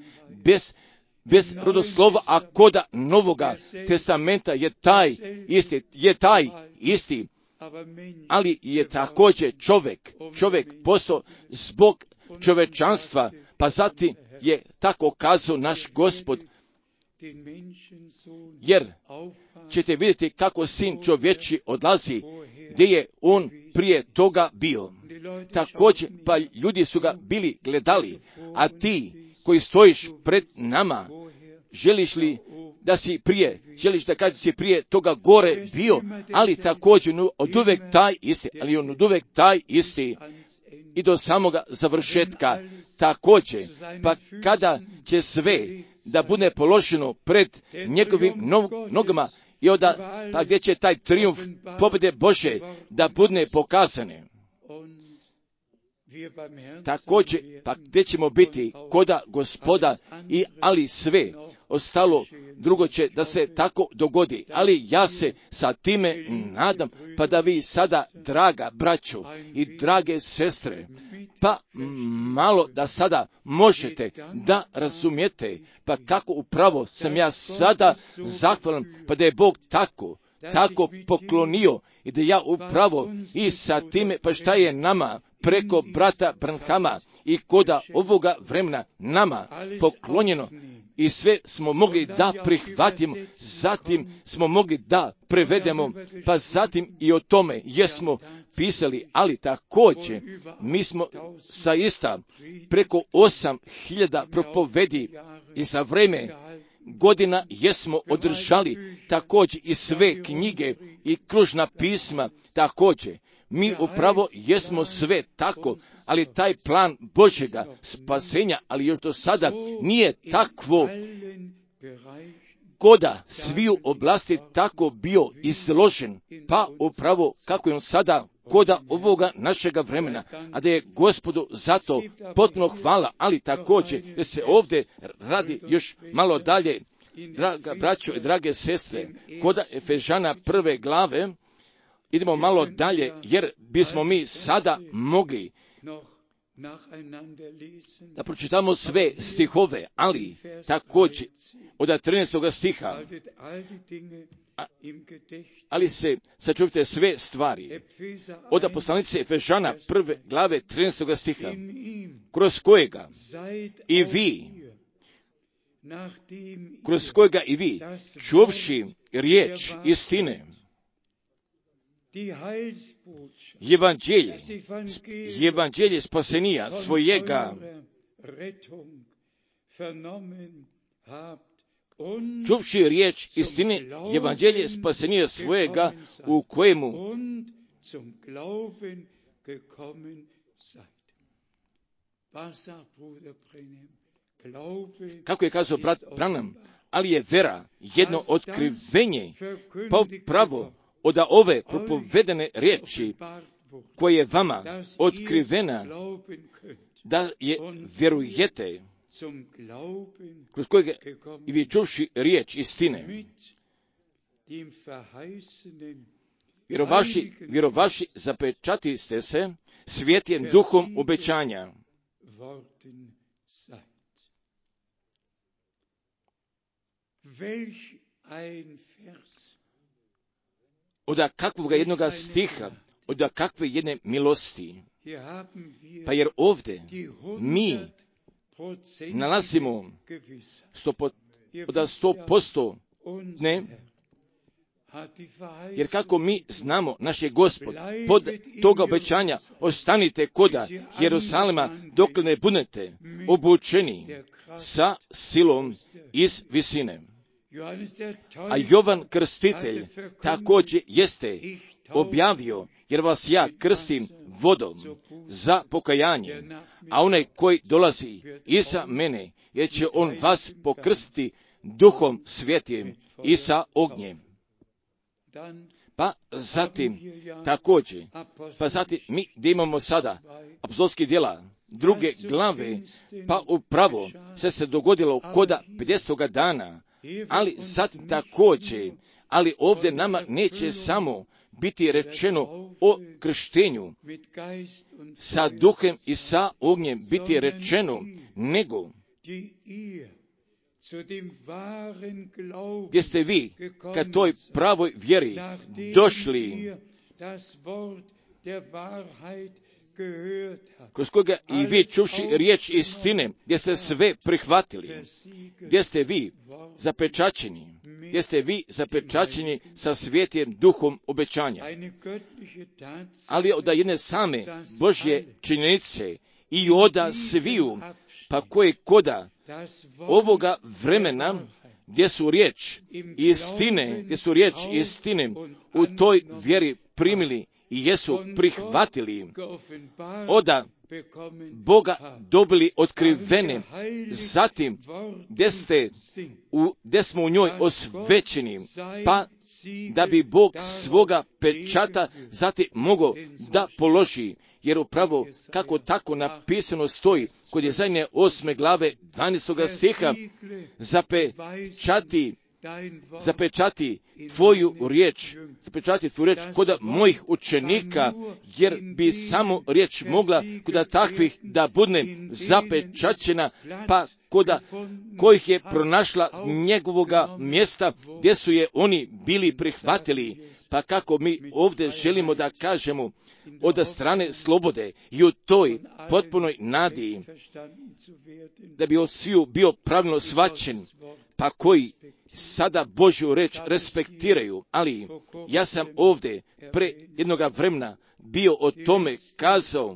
bez rodoslova, a kod Novoga testamenta je taj isti, ali je također čovjek postao zbog čovečanstva, pa zatim je tako kazao naš Gospod, jer ćete vidjeti kako sin čovječi odlazi, gdje je on prije toga bio. Također, pa ljudi su ga bili gledali, a ti koji stojiš pred nama, želiš da kažeš si prije toga gore bio, ali također oduvijek taj isti, i do samoga završetka također, pa kada će sve da bude položeno pred njegovim nogama i pa gdje će taj trijumf pobjede Bože da bude pokazane. Također, pa gdje ćemo biti koda Gospoda, ali sve ostalo drugo će da se tako dogodi, ali ja se sa time nadam, pa da vi sada, draga braćo i drage sestre, pa malo da sada možete da razumijete, pa kako upravo sam ja sada zahvalan, pa da je Bog tako poklonio i da ja upravo i sa time, pa šta je nama preko brata Branhama i koda ovoga vremena nama poklonjeno i sve smo mogli da prihvatimo, zatim smo mogli da prevedemo, pa zatim i o tome jesmo pisali, ali također mi smo saista preko 8.000 propovedi i za vreme godina jesmo održali također i sve knjige i kružna pisma također. Mi upravo jesmo sve tako, ali taj plan Božjega spasenja, ali još do sada nije takvo koda sviju oblasti tako bio izložen, pa upravo kako je on sada koda ovoga našega vremena, a da je Gospodu zato potpuno hvala, ali također da se ovdje radi još malo dalje, draga braćo i drage sestre, koda Efežana 1. glave, idemo malo dalje, jer bismo mi sada mogli da pročitamo sve stihove, ali također od 13. stiha, ali se sačuvite sve stvari. Od poslanice Efežana 1. glave 13. stiha, kroz kojega i vi, čuvši riječ istine, Evanđelje spasenija svojega, čuvši riječ istine, Evanđelje spasenija svojega, u kojemu kako je kazao brat Branham, ali je vera jedno otkrivenje, pa pravo od ove propovedene riječi koje je vama otkrivena, da je vjerujete, kroz kojega i vi čuvši riječ istine, vjerovaši zapečati ste se svjetlim duhom obećanja. Od kakvog jednoga stiha, od kakve jedne milosti. Pa jer ovdje mi nalazimo 100% ne, jer kako mi znamo, naš je Gospod pod toga obećanja, ostanite koda Jerusalema dok ne budete obučeni sa silom iz visine. A Jovan Krstitelj također jeste objavio, jer vas ja krstim vodom za pokajanje, a onaj koji dolazi iza mene, jer će on vas pokrstiti duhom svjetim i sa ognjem. Pa zatim mi da imamo sada apostolskih djela 2. glave, pa upravo se dogodilo koda 50. dana, ali zatim također, ali ovdje nama neće samo biti rečeno o krštenju sa duhem i sa ognjem biti rečeno, nego gdje ste vi ka toj pravoj vjeri došli, kroz koga i vi čuvši riječ istine, gdje ste sve prihvatili, gdje ste vi zapečaćeni sa svjetim duhom obećanja. Ali od jedne same Božje činjenice i od sviju, pa koje koda ovoga vremena, gdje su riječ istine u toj vjeri primili i jesu prihvatili, oda Boga dobili otkrivene, zatim gdje smo u njoj osvećeni, pa da bi Bog svoga pečata zatim mogao da položi, jer upravo kako tako napisano stoji kod Jesaje 8. glave 12. stiha, zapečati tvoju riječ kod mojih učenika, jer bi samo riječ mogla kod takvih da bude zapečaćena, pa koda kojih je pronašla njegovoga mjesta gdje su je oni bili prihvatili. Pa kako mi ovdje želimo da kažemo od strane slobode i u toj potpunoj nadi da bi od sviju bio pravilno shvaćen, pa koji sada Božju reč respektiraju, ali ja sam ovdje pre jednoga vremena bio o tome kazao,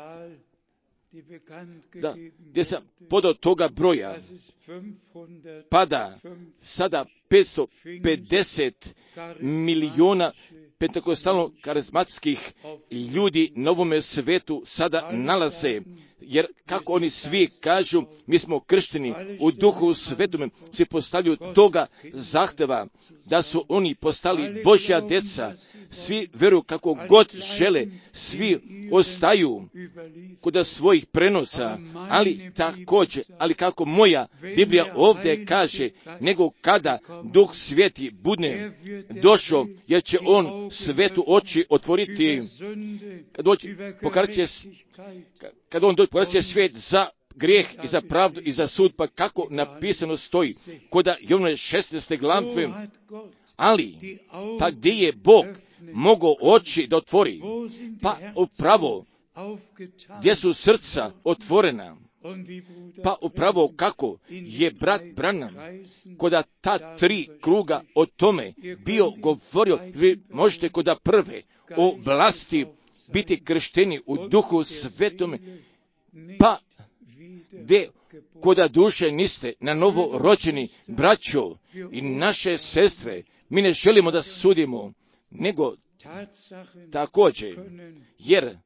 da, gdje sam podao toga broja, pada sada 550 milijuna pentekostalno karizmatskih ljudi na ovome svetu sada nalaze jer kako oni svi kažu, mi smo kršteni u Duhu Svetome, svi postavljaju toga zahteva, da su oni postali Božja djeca, svi veruju kako god žele, svi ostaju kod svojih prenosa, ali također, ali kako moja Biblija ovdje kaže, nego kada Duh Sveti bude došao, jer će on svetu oči otvoriti, kad on dođe, pokazat će svijet za grijeh i za pravdu i za sud, pa kako napisano stoji kod Jovane 16. glave, ali pa gdje je Bog mogao oči da otvori, pa upravo gdje su srca otvorena, pa upravo kako je brat Branham kod ta 3 kruga o tome bio govorio, vi možete kod prve o vlasti biti kršteni u Duhu Svetome, pa gdje kod duše niste na novo rođeni, braćo i naše sestre, mi ne želimo da sudimo, nego također, jer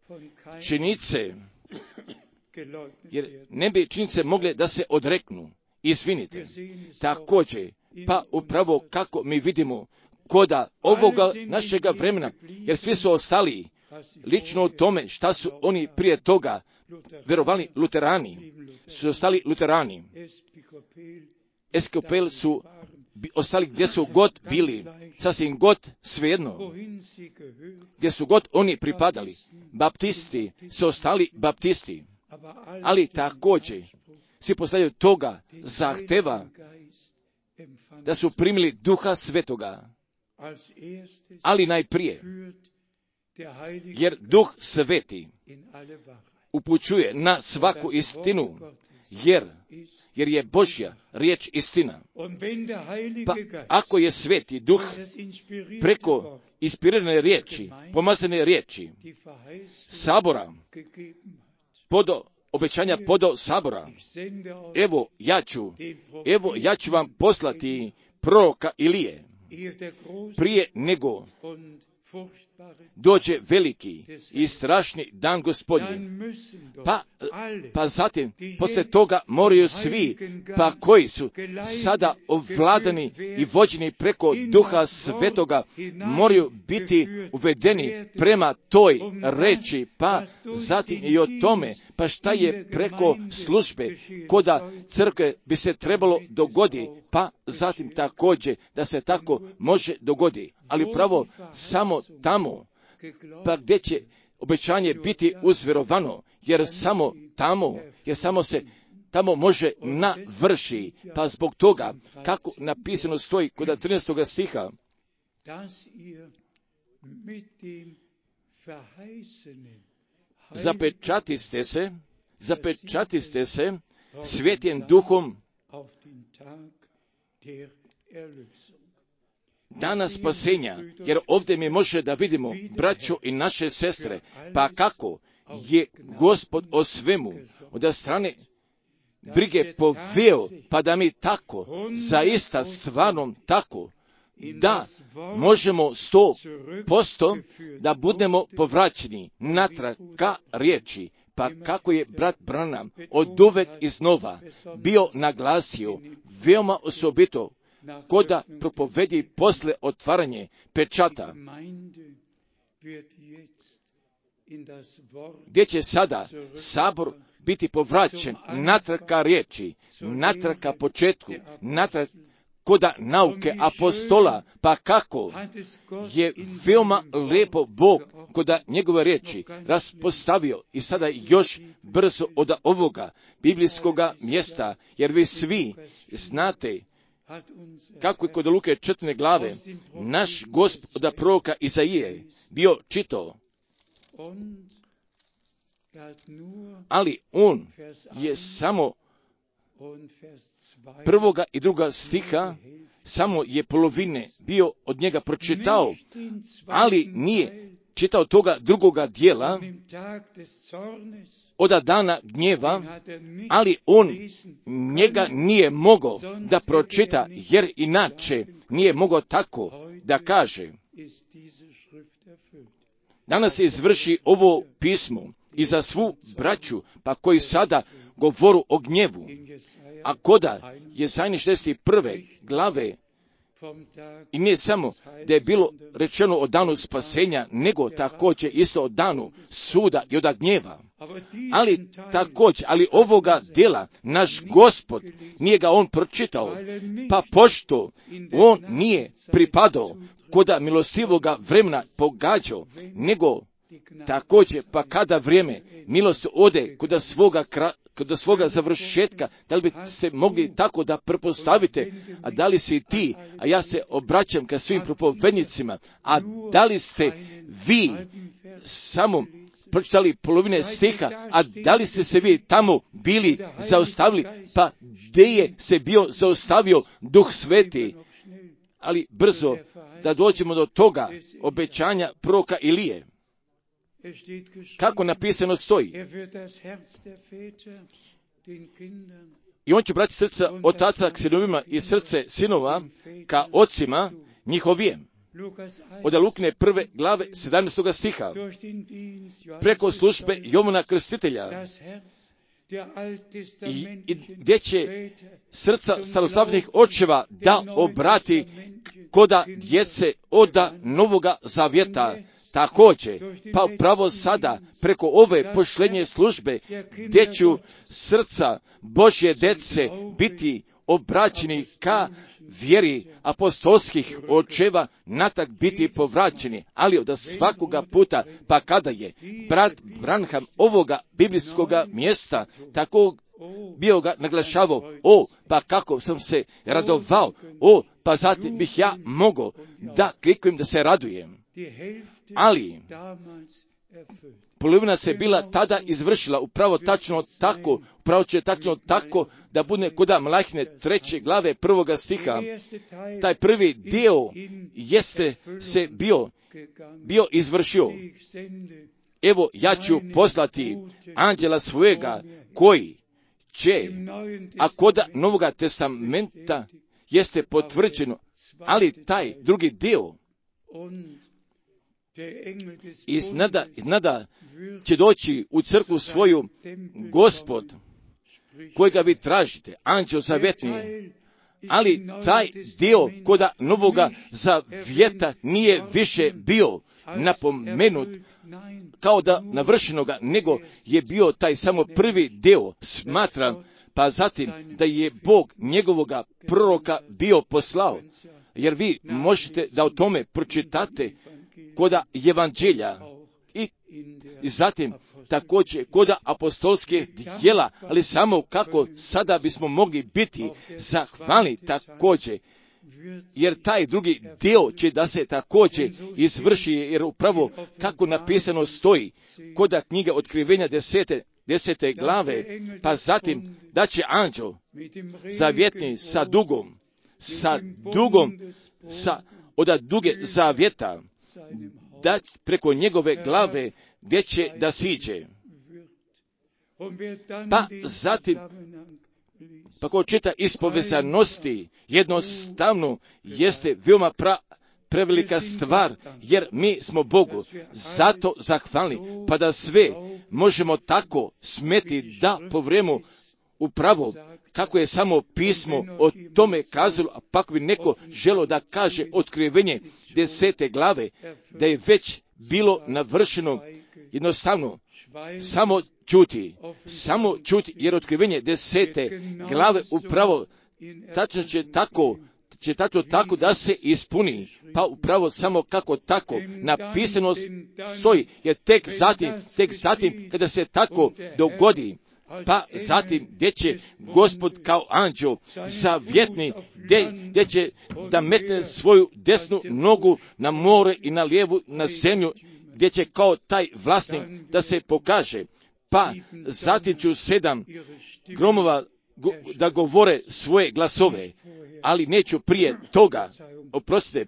ne bi činjenice mogle da se odreknu. Izvinite, također, pa upravo kako mi vidimo koda ovoga našega vremena, jer svi su ostali lično u tome šta su oni prije toga verovali luterani, su ostali luterani. Eskopel su ostali gdje su god bili, sasvim god svejedno, gdje su god oni pripadali. Baptisti su ostali baptisti, ali također svi postavljaju toga zahteva da su primili Duha Svetoga, ali najprije, jer Duh Sveti upućuje na svaku istinu, jer je Božja riječ istina. Pa ako je Sveti Duh preko inspirirane riječi, pomazane riječi, sabora, obećanja podo sabora, evo ja ću vam poslati proroka Ilije, prije nego dođe veliki i strašni dan Gospodnji. Pa zatim, poslije toga moraju svi, pa koji su sada ovladani i vođeni preko Duha Svetoga, moraju biti uvedeni prema toj reči, pa zatim i o tome, pa šta je preko službe, koda crkve bi se trebalo dogoditi, pa zatim također da se tako može dogoditi. Ali pravo samo tamo, pa gdje će obećanje biti uzvjerovano, jer samo se tamo može navrši, pa zbog toga, kako napisano stoji kod 13. stiha, zapečatiste se Svetim Duhom dana spasenja, jer ovdje mi može da vidimo, braćo i naše sestre, pa kako je Gospod o svemu od strane brige poveo, pa da mi tako, zaista stvarno tako, da možemo 100% da budemo povraćeni natrag ka riječi, pa kako je brat Branham oduvek iznova bio naglasio veoma osobito koda propovedi posle otvaranje pečata, gdje će sada sabor biti povraćen natrag ka riječi, natrag ka početku, natrag koda nauke apostola, pa kako je veoma lepo Bog koda njegove riječi raspostavio i sada još brzo od ovoga biblijskoga mjesta, jer vi svi znate kako je kod Luke 4. glave naš Gospod od proroka Izaije bio čitao, ali on je samo 1. i 2. stiha, samo je polovine bio od njega pročitao, ali nije čitao toga drugoga dijela od dana gnjeva, ali on njega nije mogao da pročita, jer inače nije mogao tako da kaže. Danas se izvrši ovo pismo, i za svu braću, pa koji sada govoru o gnjevu. A koda je Jesaja 61. glave, i nije samo da je bilo rečeno o danu spasenja, nego također isto o danu suda i od gnjeva. Ali ovoga djela naš Gospod nije ga on pročitao, pa pošto on nije pripadao koda milostivoga vremena pogađao, nego također pa kada vrijeme milosti ode kod svoga završetka, da li bi se mogli tako da pretpostavite, a da li si ti, a ja se obraćam ka svim propovednicima, a da li ste vi samo pročitali polovine stiha, a da li ste se vi tamo bili zaustavili, pa gdje je se bio zaustavio Duh Sveti? Ali brzo da dođemo do toga obećanja proroka Ilije. Kako napisano stoji. I on će brati srca otaca k sinovima i srce sinova ka ocima njihovijem. Od Lukine 1. glave 17. stiha. Preko službe Jovana Krstitelja i gdje će srca starosavljenih očeva da obrati koda djece od Novoga Zavjeta. Također, pa upravo sada, preko ove pošlenje službe, gdje ću srca Božje djece biti obraćeni ka vjeri apostolskih očeva, natak biti povraćeni, ali od svakoga puta, pa kada je brat Branham ovoga biblijskoga mjesta tako bio ga naglašavao, pa kako sam se radovao, pa zatim bih ja mogao da klikujem da se radujem. Ali polovina se bila tada izvršila upravo će tačno tako da bude kod Malahine 3. glave 1. stiha. Taj prvi dio jeste se bio izvršio. Evo, ja ću poslati anđela svojega koji će, a kod Novoga testamenta jeste potvrđeno, ali taj drugi dio iznada će doći u crkvu svoju Gospod, kojega vi tražite, anđel zavjetni, ali taj dio koda Novoga Zavjeta nije više bio napomenut kao da navršenoga, nego je bio taj samo prvi dio smatran, pa zatim da je Bog njegovoga proroka bio poslao, jer vi možete da o tome pročitate koda evanđelja i zatim također koda apostolskih djela, ali samo kako sada bismo mogli biti zahvalni također, jer taj drugi dio će da se također izvrši, jer upravo kako napisano stoji koda knjige Otkrivenja 10. glave, pa zatim da će anđel zavjetni sa dugom od duge zavjeta, da preko njegove glave gdje će da siđe. Pa zatim, pa ko čita iz povezanosti, jednostavno jeste veoma prevelika stvar, jer mi smo Bogu zato zahvalni, pa da sve možemo tako smeti da povremo upravo kako je samo pismo o tome kazalo, a pa bi neko želo da kaže Otkrivenje 10. glave, da je već bilo navršeno, jednostavno samo čuti, jer Otkrivenje 10. glave upravo tačno će tako da se ispuni, pa upravo samo kako tako napisano stoji, jer tek zatim kada se tako dogodi, pa zatim gdje će Gospod kao anđel zavjetni, gdje će da metne svoju desnu nogu na more i na lijevu na zemlju, gdje će kao taj vlasnik da se pokaže, pa zatim ću 7 gromova da govore svoje glasove, ali neću prije toga, oprostite,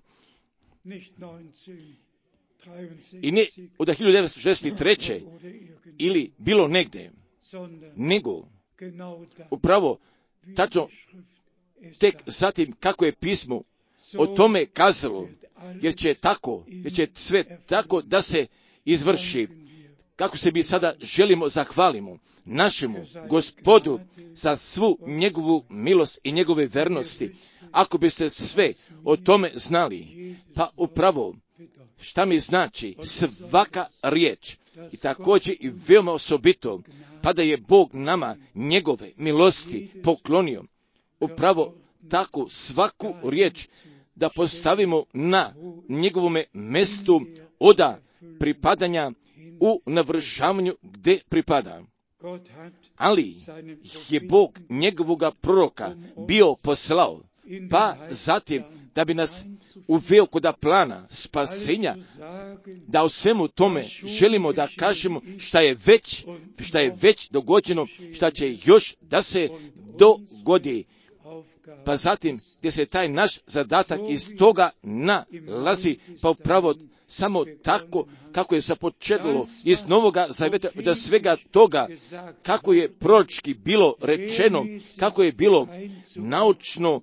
i ne od 1963. ili bilo negdje, nego upravo tačno tek zatim kako je pismo o tome kazalo, jer će sve tako da se izvrši, kako se mi sada želimo zahvalimo našemu Gospodu za svu njegovu milost i njegove vernosti. Ako biste sve o tome znali, pa upravo šta mi znači svaka riječ i također i veoma osobito, pa da je Bog nama njegove milosti poklonio, upravo tako svaku riječ da postavimo na njegovome mestu oda pripadanja u navršavanju gdje pripada. Ali je Bog njegovoga proroka bio poslao, pa zatim da bi nas uveo kod plana spasenja, da u svemu tome želimo da kažemo šta je već dogođeno, šta će još da se dogodi. Pa zatim gdje se taj naš zadatak iz toga nalazi, pa upravo samo tako kako je započelo iz Novoga Zaveta, da svega toga kako je proročki bilo rečeno, kako je bilo naučno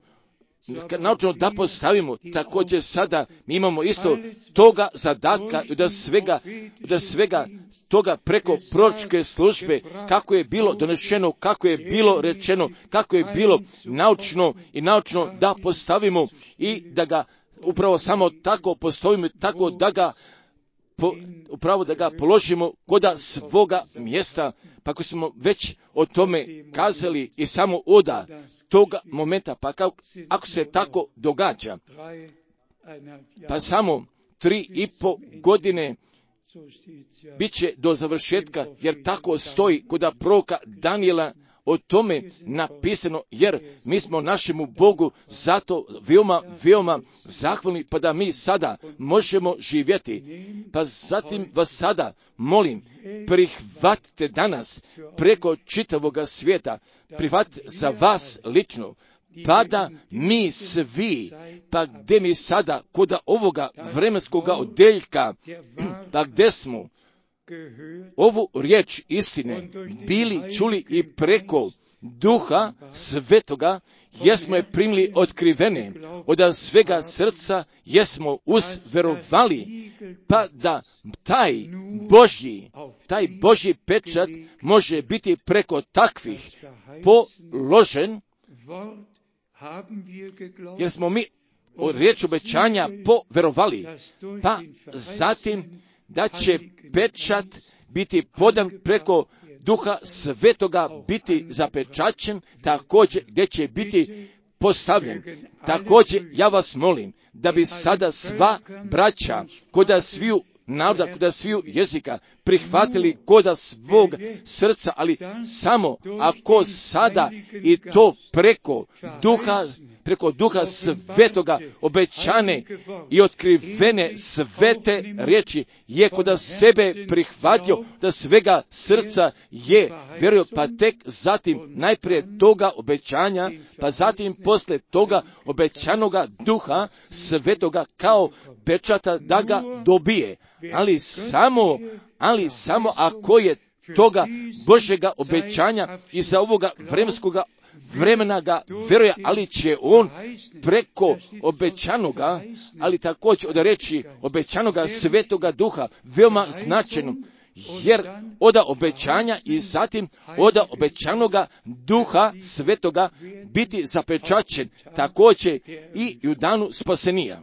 da postavimo, također sada mi imamo isto toga zadatka i da svega toga preko proročke službe, kako je bilo donešeno, kako je bilo rečeno, kako je bilo naučno da postavimo i da ga upravo samo tako postavimo, tako da ga upravo da ga položimo kod svoga mjesta, pa ako smo već o tome kazali i samo oda toga momenta, pa ako se tako događa, pa samo 3,5 godine bit će do završetka, jer tako stoji kod proroka Danijela o tome napisano, jer mi smo našemu Bogu zato veoma zahvalni, pa da mi sada možemo živjeti. Pa zatim vas sada molim, prihvatite danas preko čitavoga svijeta, prihvatite za vas lično, pa da mi svi, pa gdje mi sada kod ovoga vremenskoga odeljka, pa gdje smo ovu riječ istine bili čuli i preko Duha Svetoga, jesmo je primili otkrivene od svega srca, jesmo uzverovali, pa da taj Božji pečat može biti preko takvih položen, jer smo mi riječ obećanja poverovali, pa zatim da će pečat biti podan preko Duha Svetoga, biti zapečaćen, također gdje će biti postavljen. Također ja vas molim da bi sada sva braća koda sviju naroda, koda sviju jezika prihvatili koda svog srca, ali samo ako sada i to preko Duha Svetoga obećane i otkrivene svete riječi je koda sebe prihvatio, da svega srca je vjerio, pa tek zatim najprije toga obećanja, pa zatim posle toga obećanoga Duha Svetoga kao pečata da ga dobije. Ali samo ako je toga Božjega obećanja i za ovoga vremenskoga vremena ga vjeruje, ali će on preko obećanoga, ali također od reći obećanoga Svetoga Duha, veoma značajno, jer oda obećanja i zatim oda obećanoga Duha Svetoga biti zapečaćen također i u danu spasenija.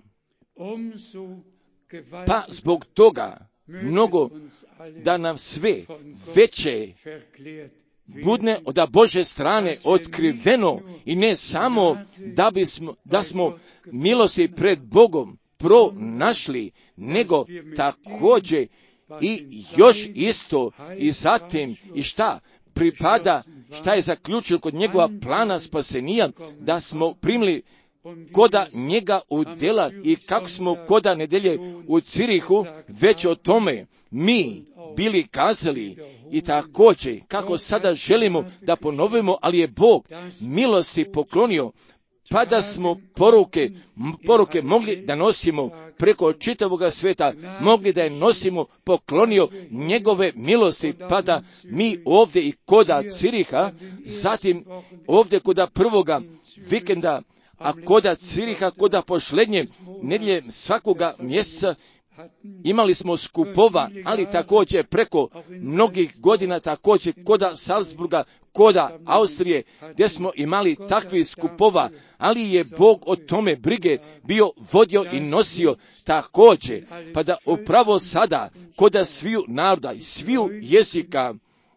Pa zbog toga mnogo da nam sve veće budne od Božje strane otkriveno i ne samo da smo milosti pred Bogom pronašli, nego također i još isto i zatim i šta pripada, šta je zaključeno kod njegova plana spasenija, da smo primili koda njega udjela i kako smo koda nedelje u Cirihu već o tome mi bili kazali i također kako sada želimo da ponovimo, ali je Bog milosti poklonio, pa da smo poruke mogli da nosimo preko čitavoga svijeta, mogli da je nosimo, poklonio njegove milosti, pa da mi ovdje i koda Ciriha, zatim ovdje koda prvoga vikenda, a koda Ciriha, koda posljednje nedjelje svakoga mjeseca, imali smo skupova, ali također preko mnogih godina, također koda Salzburga, koda Austrije, gdje smo imali takvih skupova, ali je Bog o tome brige bio vodio i nosio također, pa da upravo sada, koda sviju naroda i sviju jezika,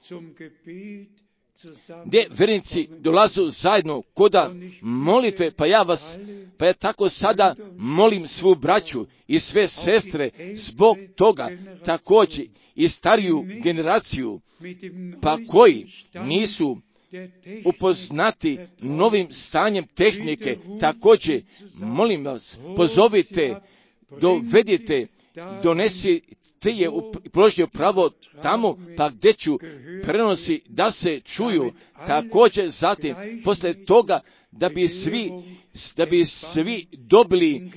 gdje vernici dolazu zajedno koda molitve, pa ja tako sada molim svu braću i sve sestre zbog toga također i stariju generaciju, pa koji nisu upoznati novim stanjem tehnike, također molim vas, pozovite, dovedite, donesite je položio pravo tamo, pa gdje ću prenosi da se čuju, također zatim, posle toga, da bi svi dobili,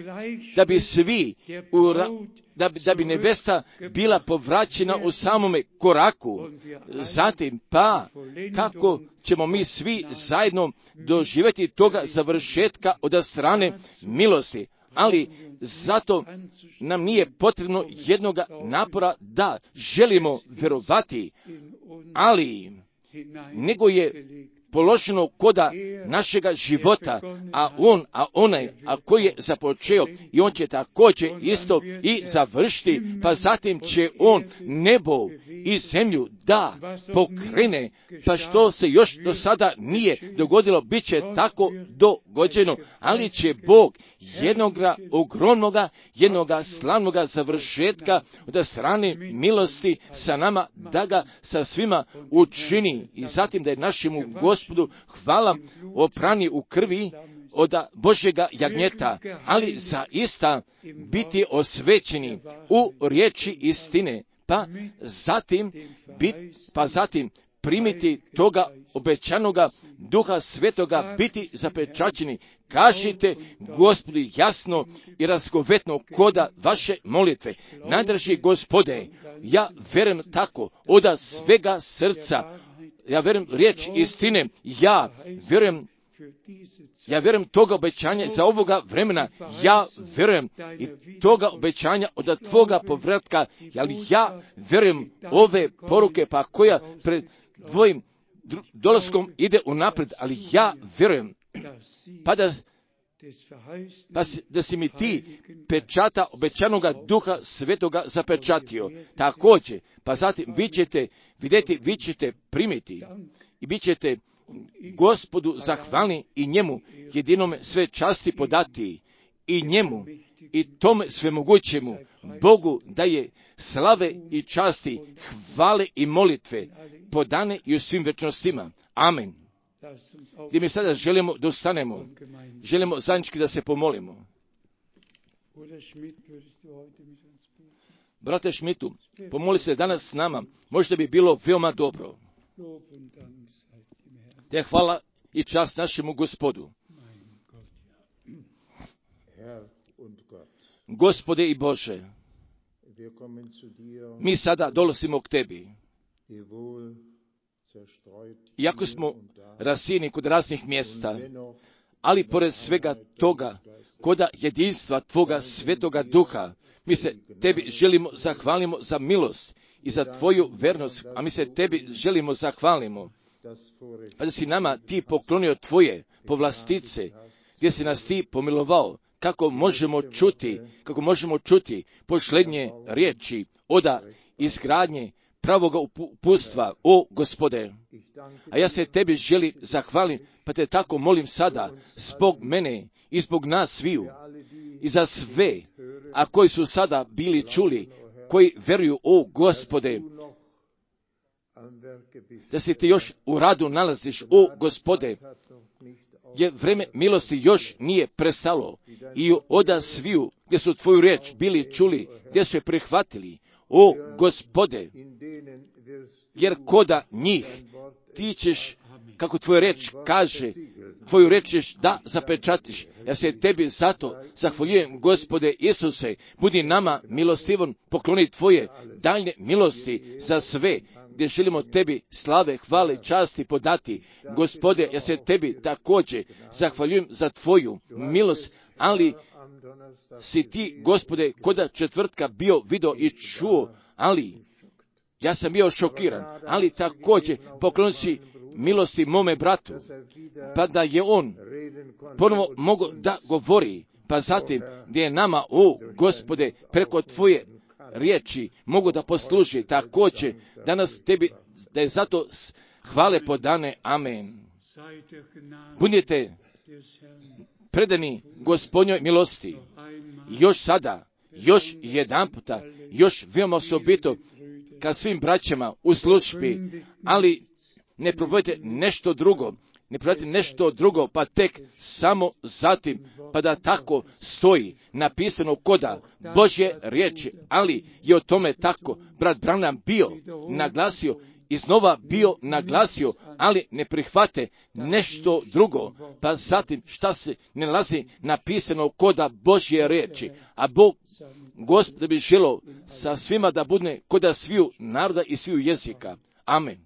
da bi nevesta bila povraćena u samome koraku. Zatim, pa, kako ćemo mi svi zajedno doživjeti toga završetka od strane milosti. Ali zato nam nije potrebno jednoga napora da želimo vjerovati, ali nego je položeno koda našega života, a onaj koji je započeo i on će također isto i završiti, pa zatim će on nebo i zemlju da pokrene, pa što se još do sada nije dogodilo, bit će tako dogođeno, ali će Bog jednoga ogromnoga, jednoga slavnoga završetka od strane milosti sa nama, da ga sa svima učini i zatim da je našemu Gospodu hvala oprani u krvi od Božjega jagnjeta, ali zaista biti osvećeni u riječi istine, pa zatim primiti toga obećanoga Duha Svetoga, biti zapečaćeni. Kažite Gospodu jasno i razgovetno koda vaše molitve. Najdraži Gospode, ja vjerujem tako od svega srca, ja vjerujem riječ istine, ja vjerujem toga obećanja za ovoga vremena, ja vjerujem i toga obećanja od tvoga povratka, ali ja vjerujem ove poruke pa koja pred tvojim dolaskom ide unaprijed, ali ja vjerujem da si mi ti pečata obećanoga Duha Svetoga zapečatio. Također, pa zatim vi ćete primiti i bit ćete Gospodu zahvalni i njemu jedinome sve časti podati i njemu i tome svemogućemu Bogu daje slave i časti, hvale i molitve podane i u svim večnostima. Amen. Gdje mi sada želimo da ustanemo, želimo zajednički da se pomolimo. Brate Šmitu, pomoli se danas s nama, možda bi bilo veoma dobro. Te hvala i čast našemu Gospodu. Gospode i Bože, mi sada dolazimo k Tebi. Iako smo rasijeni kod raznih mjesta, ali pored svega toga, koda jedinstva Tvoga Svetoga Duha, mi se Tebi želimo zahvalimo za milost i za Tvoju vernost, a mi se Tebi želimo zahvalimo. Pa da si nama Ti poklonio Tvoje povlastice, gdje si nas Ti pomilovao, kako možemo čuti posljednje riječi oda izgradnje pravoga upustva, o Gospode. A ja se Tebi želim zahvalim, pa Te tako molim sada, zbog mene i zbog nas sviju, i za sve, a koji su sada bili čuli, koji vjeruju, o Gospode, da si Ti još u radu nalaziš, o Gospode, jer vreme milosti još nije prestalo i oda sviju gdje su Tvoju riječ bili čuli, gdje su je prihvatili, o Gospode, jer koda njih Ti ćeš, kako Tvoja riječ kaže, Tvoju riječ ćeš da zapečatiš. Ja se Tebi zato zahvaljujem, Gospode Isuse, budi nama milostivan, pokloni Tvoje daljnje milosti za sve, gdje želimo Tebi slave, hvale, časti podati. Gospode, ja se Tebi također zahvaljujem za Tvoju milost, ali si ti, Gospode, koda četvrtka bio, vidio i čuo, ali ja sam bio šokiran, ali također poklon si milosti mome bratu, pa da je on ponovo mogao da govori, pa zatim gdje je nama, o Gospode, preko tvoje riječi mogu da posluži, također danas tebi, da je zato hvale podane, amen. Budite predani Gospodnjoj milosti, još sada, još jedan puta, još veoma osobito, ka svim braćama u službi, ali ne probujte nešto drugo, pa tek samo zatim, pa da tako stoji napisano koda Božje riječi, ali je o tome tako brat Branham bio naglasio, iznova bio naglasio, ali ne prihvate nešto drugo, pa zatim šta se ne nalazi napisano koda Božje riječi, a Bog, Gospod bi želio sa svima da bude koda sviju naroda i sviju jezika. Amen.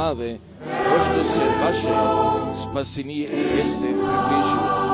slave, pošto se vaše spasenije jeste približilo.